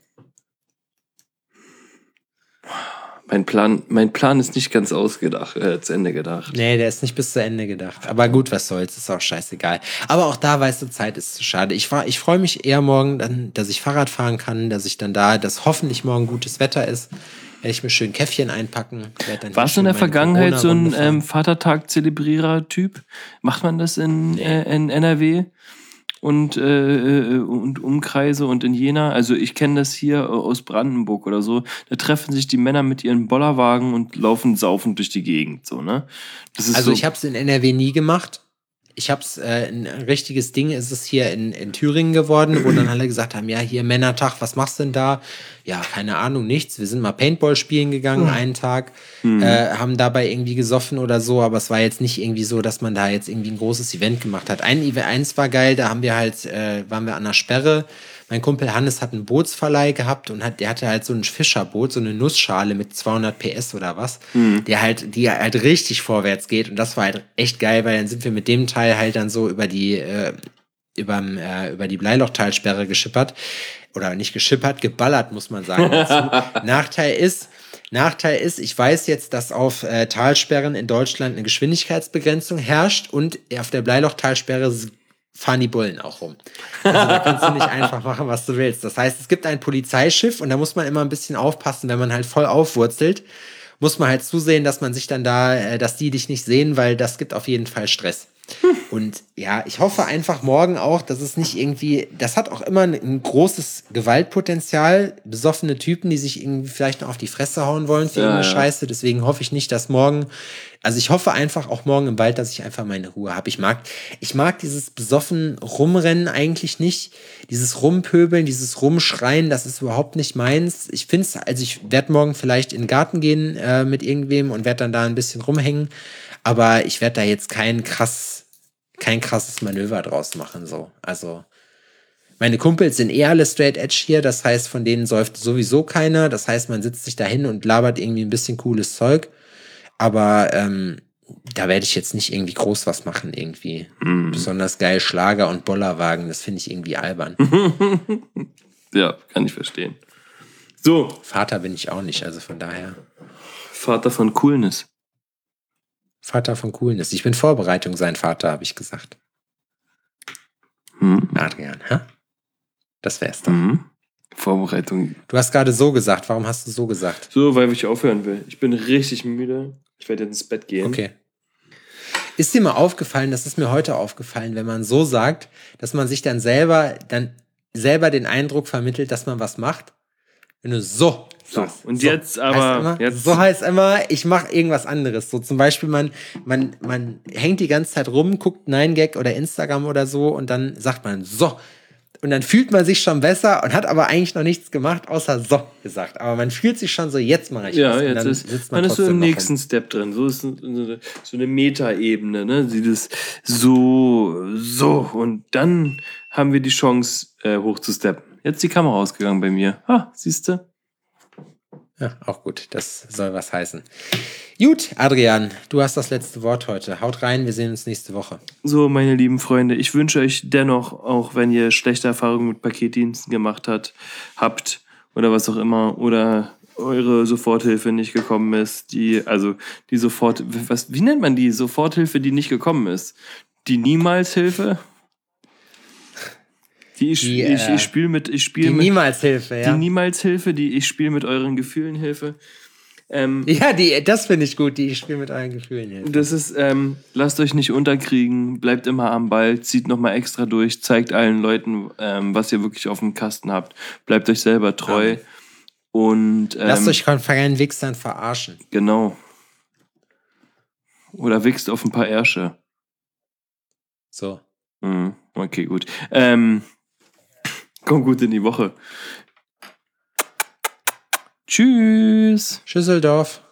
Mein Plan, mein Plan ist nicht ganz ausgedacht, äh, zu Ende gedacht. Nee, der ist nicht bis zu Ende gedacht. Aber gut, was soll's, ist auch scheißegal. Aber auch da, weißt du, Zeit ist zu schade. Ich, fahr- ich freue mich eher morgen, dann, dass ich Fahrrad fahren kann, dass ich dann da, dass hoffentlich morgen gutes Wetter ist, werde ich mir schön Käffchen einpacken. werd dann Warst du hier in der schön meine Vergangenheit so ein Corona-Runde fahren. ähm, Vatertag-Zelebrierer-Typ? Macht man das in, äh, in N R W und, äh, äh, und Umkreise und in Jena? Also ich kenne das hier aus Brandenburg oder so. Da treffen sich die Männer mit ihren Bollerwagen und laufen saufend durch die Gegend. So, ne? Das ist Also so, ich habe es in N R W nie gemacht. Ich hab's, äh, ein richtiges Ding ist es hier in, in Thüringen geworden, wo dann alle gesagt haben, ja, hier Männertag, was machst du denn da? Ja, keine Ahnung, nichts. Wir sind mal Paintball spielen gegangen, einen Tag, Mhm. äh, haben dabei irgendwie gesoffen oder so, aber es war jetzt nicht irgendwie so, dass man da jetzt irgendwie ein großes Event gemacht hat. Ein Event, eins war geil, da haben wir halt, äh, waren wir an der Sperre. Mein Kumpel Hannes hat einen Bootsverleih gehabt und hat, der hatte halt so ein Fischerboot, so eine Nussschale mit zweihundert P S oder was, der halt, die halt richtig vorwärts geht. Und das war halt echt geil, weil dann sind wir mit dem Teil halt dann so über die, äh, überm, äh, über die Bleilochtalsperre geschippert. Oder nicht geschippert, geballert, muss man sagen. Dazu. Nachteil ist, Nachteil ist, ich weiß jetzt, dass auf äh, Talsperren in Deutschland eine Geschwindigkeitsbegrenzung herrscht und auf der Bleilochtalsperre s- fahren die Bullen auch rum. Also da kannst du nicht einfach machen, was du willst. Das heißt, es gibt ein Polizeischiff und da muss man immer ein bisschen aufpassen, wenn man halt voll aufwurzelt, muss man halt zusehen, dass man sich dann da, äh, dass die dich nicht sehen, weil das gibt auf jeden Fall Stress. Und ja, ich hoffe einfach morgen auch, dass es nicht irgendwie, das hat auch immer ein, ein großes Gewaltpotenzial, besoffene Typen, die sich irgendwie vielleicht noch auf die Fresse hauen wollen für Ja, irgendeine ja. Scheiße. Deswegen hoffe ich nicht, dass morgen, also ich hoffe einfach auch morgen im Wald, dass ich einfach meine Ruhe habe. Ich mag, ich mag dieses besoffen Rumrennen eigentlich nicht. Dieses Rumpöbeln, dieses Rumschreien, das ist überhaupt nicht meins. Ich finde es, also ich werde morgen vielleicht in den Garten gehen äh, mit irgendwem und werde dann da ein bisschen rumhängen. Aber ich werde da jetzt kein krass, kein krasses Manöver draus machen, so. Also, meine Kumpels sind eh alle straight edge hier, das heißt, von denen säuft sowieso keiner. Das heißt, man sitzt sich da hin und labert irgendwie ein bisschen cooles Zeug. Aber ähm, da werde ich jetzt nicht irgendwie groß was machen, irgendwie. Besonders geil Schlager und Bollerwagen, das finde ich irgendwie albern. Ja, kann ich verstehen. So, Vater bin ich auch nicht, also von daher. Vater von Coolness. Vater von Coolness. Ich bin Vorbereitung sein Vater, habe ich gesagt. Hm? Adrian, hä? Das wär's doch. Mhm. Vorbereitung. Du hast gerade so gesagt. Warum hast du so gesagt? So, weil ich aufhören will. Ich bin richtig müde. Ich werde jetzt ins Bett gehen. Okay. Ist dir mal aufgefallen, das ist mir heute aufgefallen, wenn man so sagt, dass man sich dann selber, dann selber den Eindruck vermittelt, dass man was macht? Wenn du so So, sagst. und So jetzt heißt aber- Immer, jetzt- so heißt immer, ich mache irgendwas anderes. So zum Beispiel, man, man, man hängt die ganze Zeit rum, guckt neun gag oder Instagram oder so und dann sagt man so. Und dann fühlt man sich schon besser und hat aber eigentlich noch nichts gemacht, außer so gesagt. Aber man fühlt sich schon so, jetzt mache ich Ja, was. Und jetzt dann ist, sitzt man ist so trotzdem im noch nächsten Step drin. So ist so eine, so eine Meta-Ebene, ne? Dieses so, so. Und dann haben wir die Chance, äh, hochzusteppen. Jetzt ist die Kamera ausgegangen bei mir. Ah, siehst du? Ja, auch gut. Das soll was heißen. Gut, Adrian, du hast das letzte Wort heute. Haut rein, wir sehen uns nächste Woche. So, meine lieben Freunde, ich wünsche euch dennoch, auch wenn ihr schlechte Erfahrungen mit Paketdiensten gemacht hat, habt oder was auch immer, oder eure Soforthilfe nicht gekommen ist, die, also die Sofort, was, wie nennt man die Soforthilfe, die nicht gekommen ist? Die Niemalshilfe? Die ich, Die, ich, äh, ich spiele mit, ich Die spiele mit, Niemalshilfe, ja. die Niemalshilfe, die ich spiele mit euren Gefühlen Hilfe. Ähm, ja, die, das finde ich gut, die ich spiele mit euren Gefühlen hier. Das ist, ähm, lasst euch nicht unterkriegen, bleibt immer am Ball, zieht nochmal extra durch, zeigt allen Leuten, ähm, was ihr wirklich auf dem Kasten habt. Bleibt euch selber treu. Amen. Und ähm, Lasst euch von keinen Wichsern verarschen. genau. Oder wichst auf ein paar Ärsche. So. Mhm. Okay, gut. Ähm, komm gut in die Woche. Tschüss. Schüsseldorf.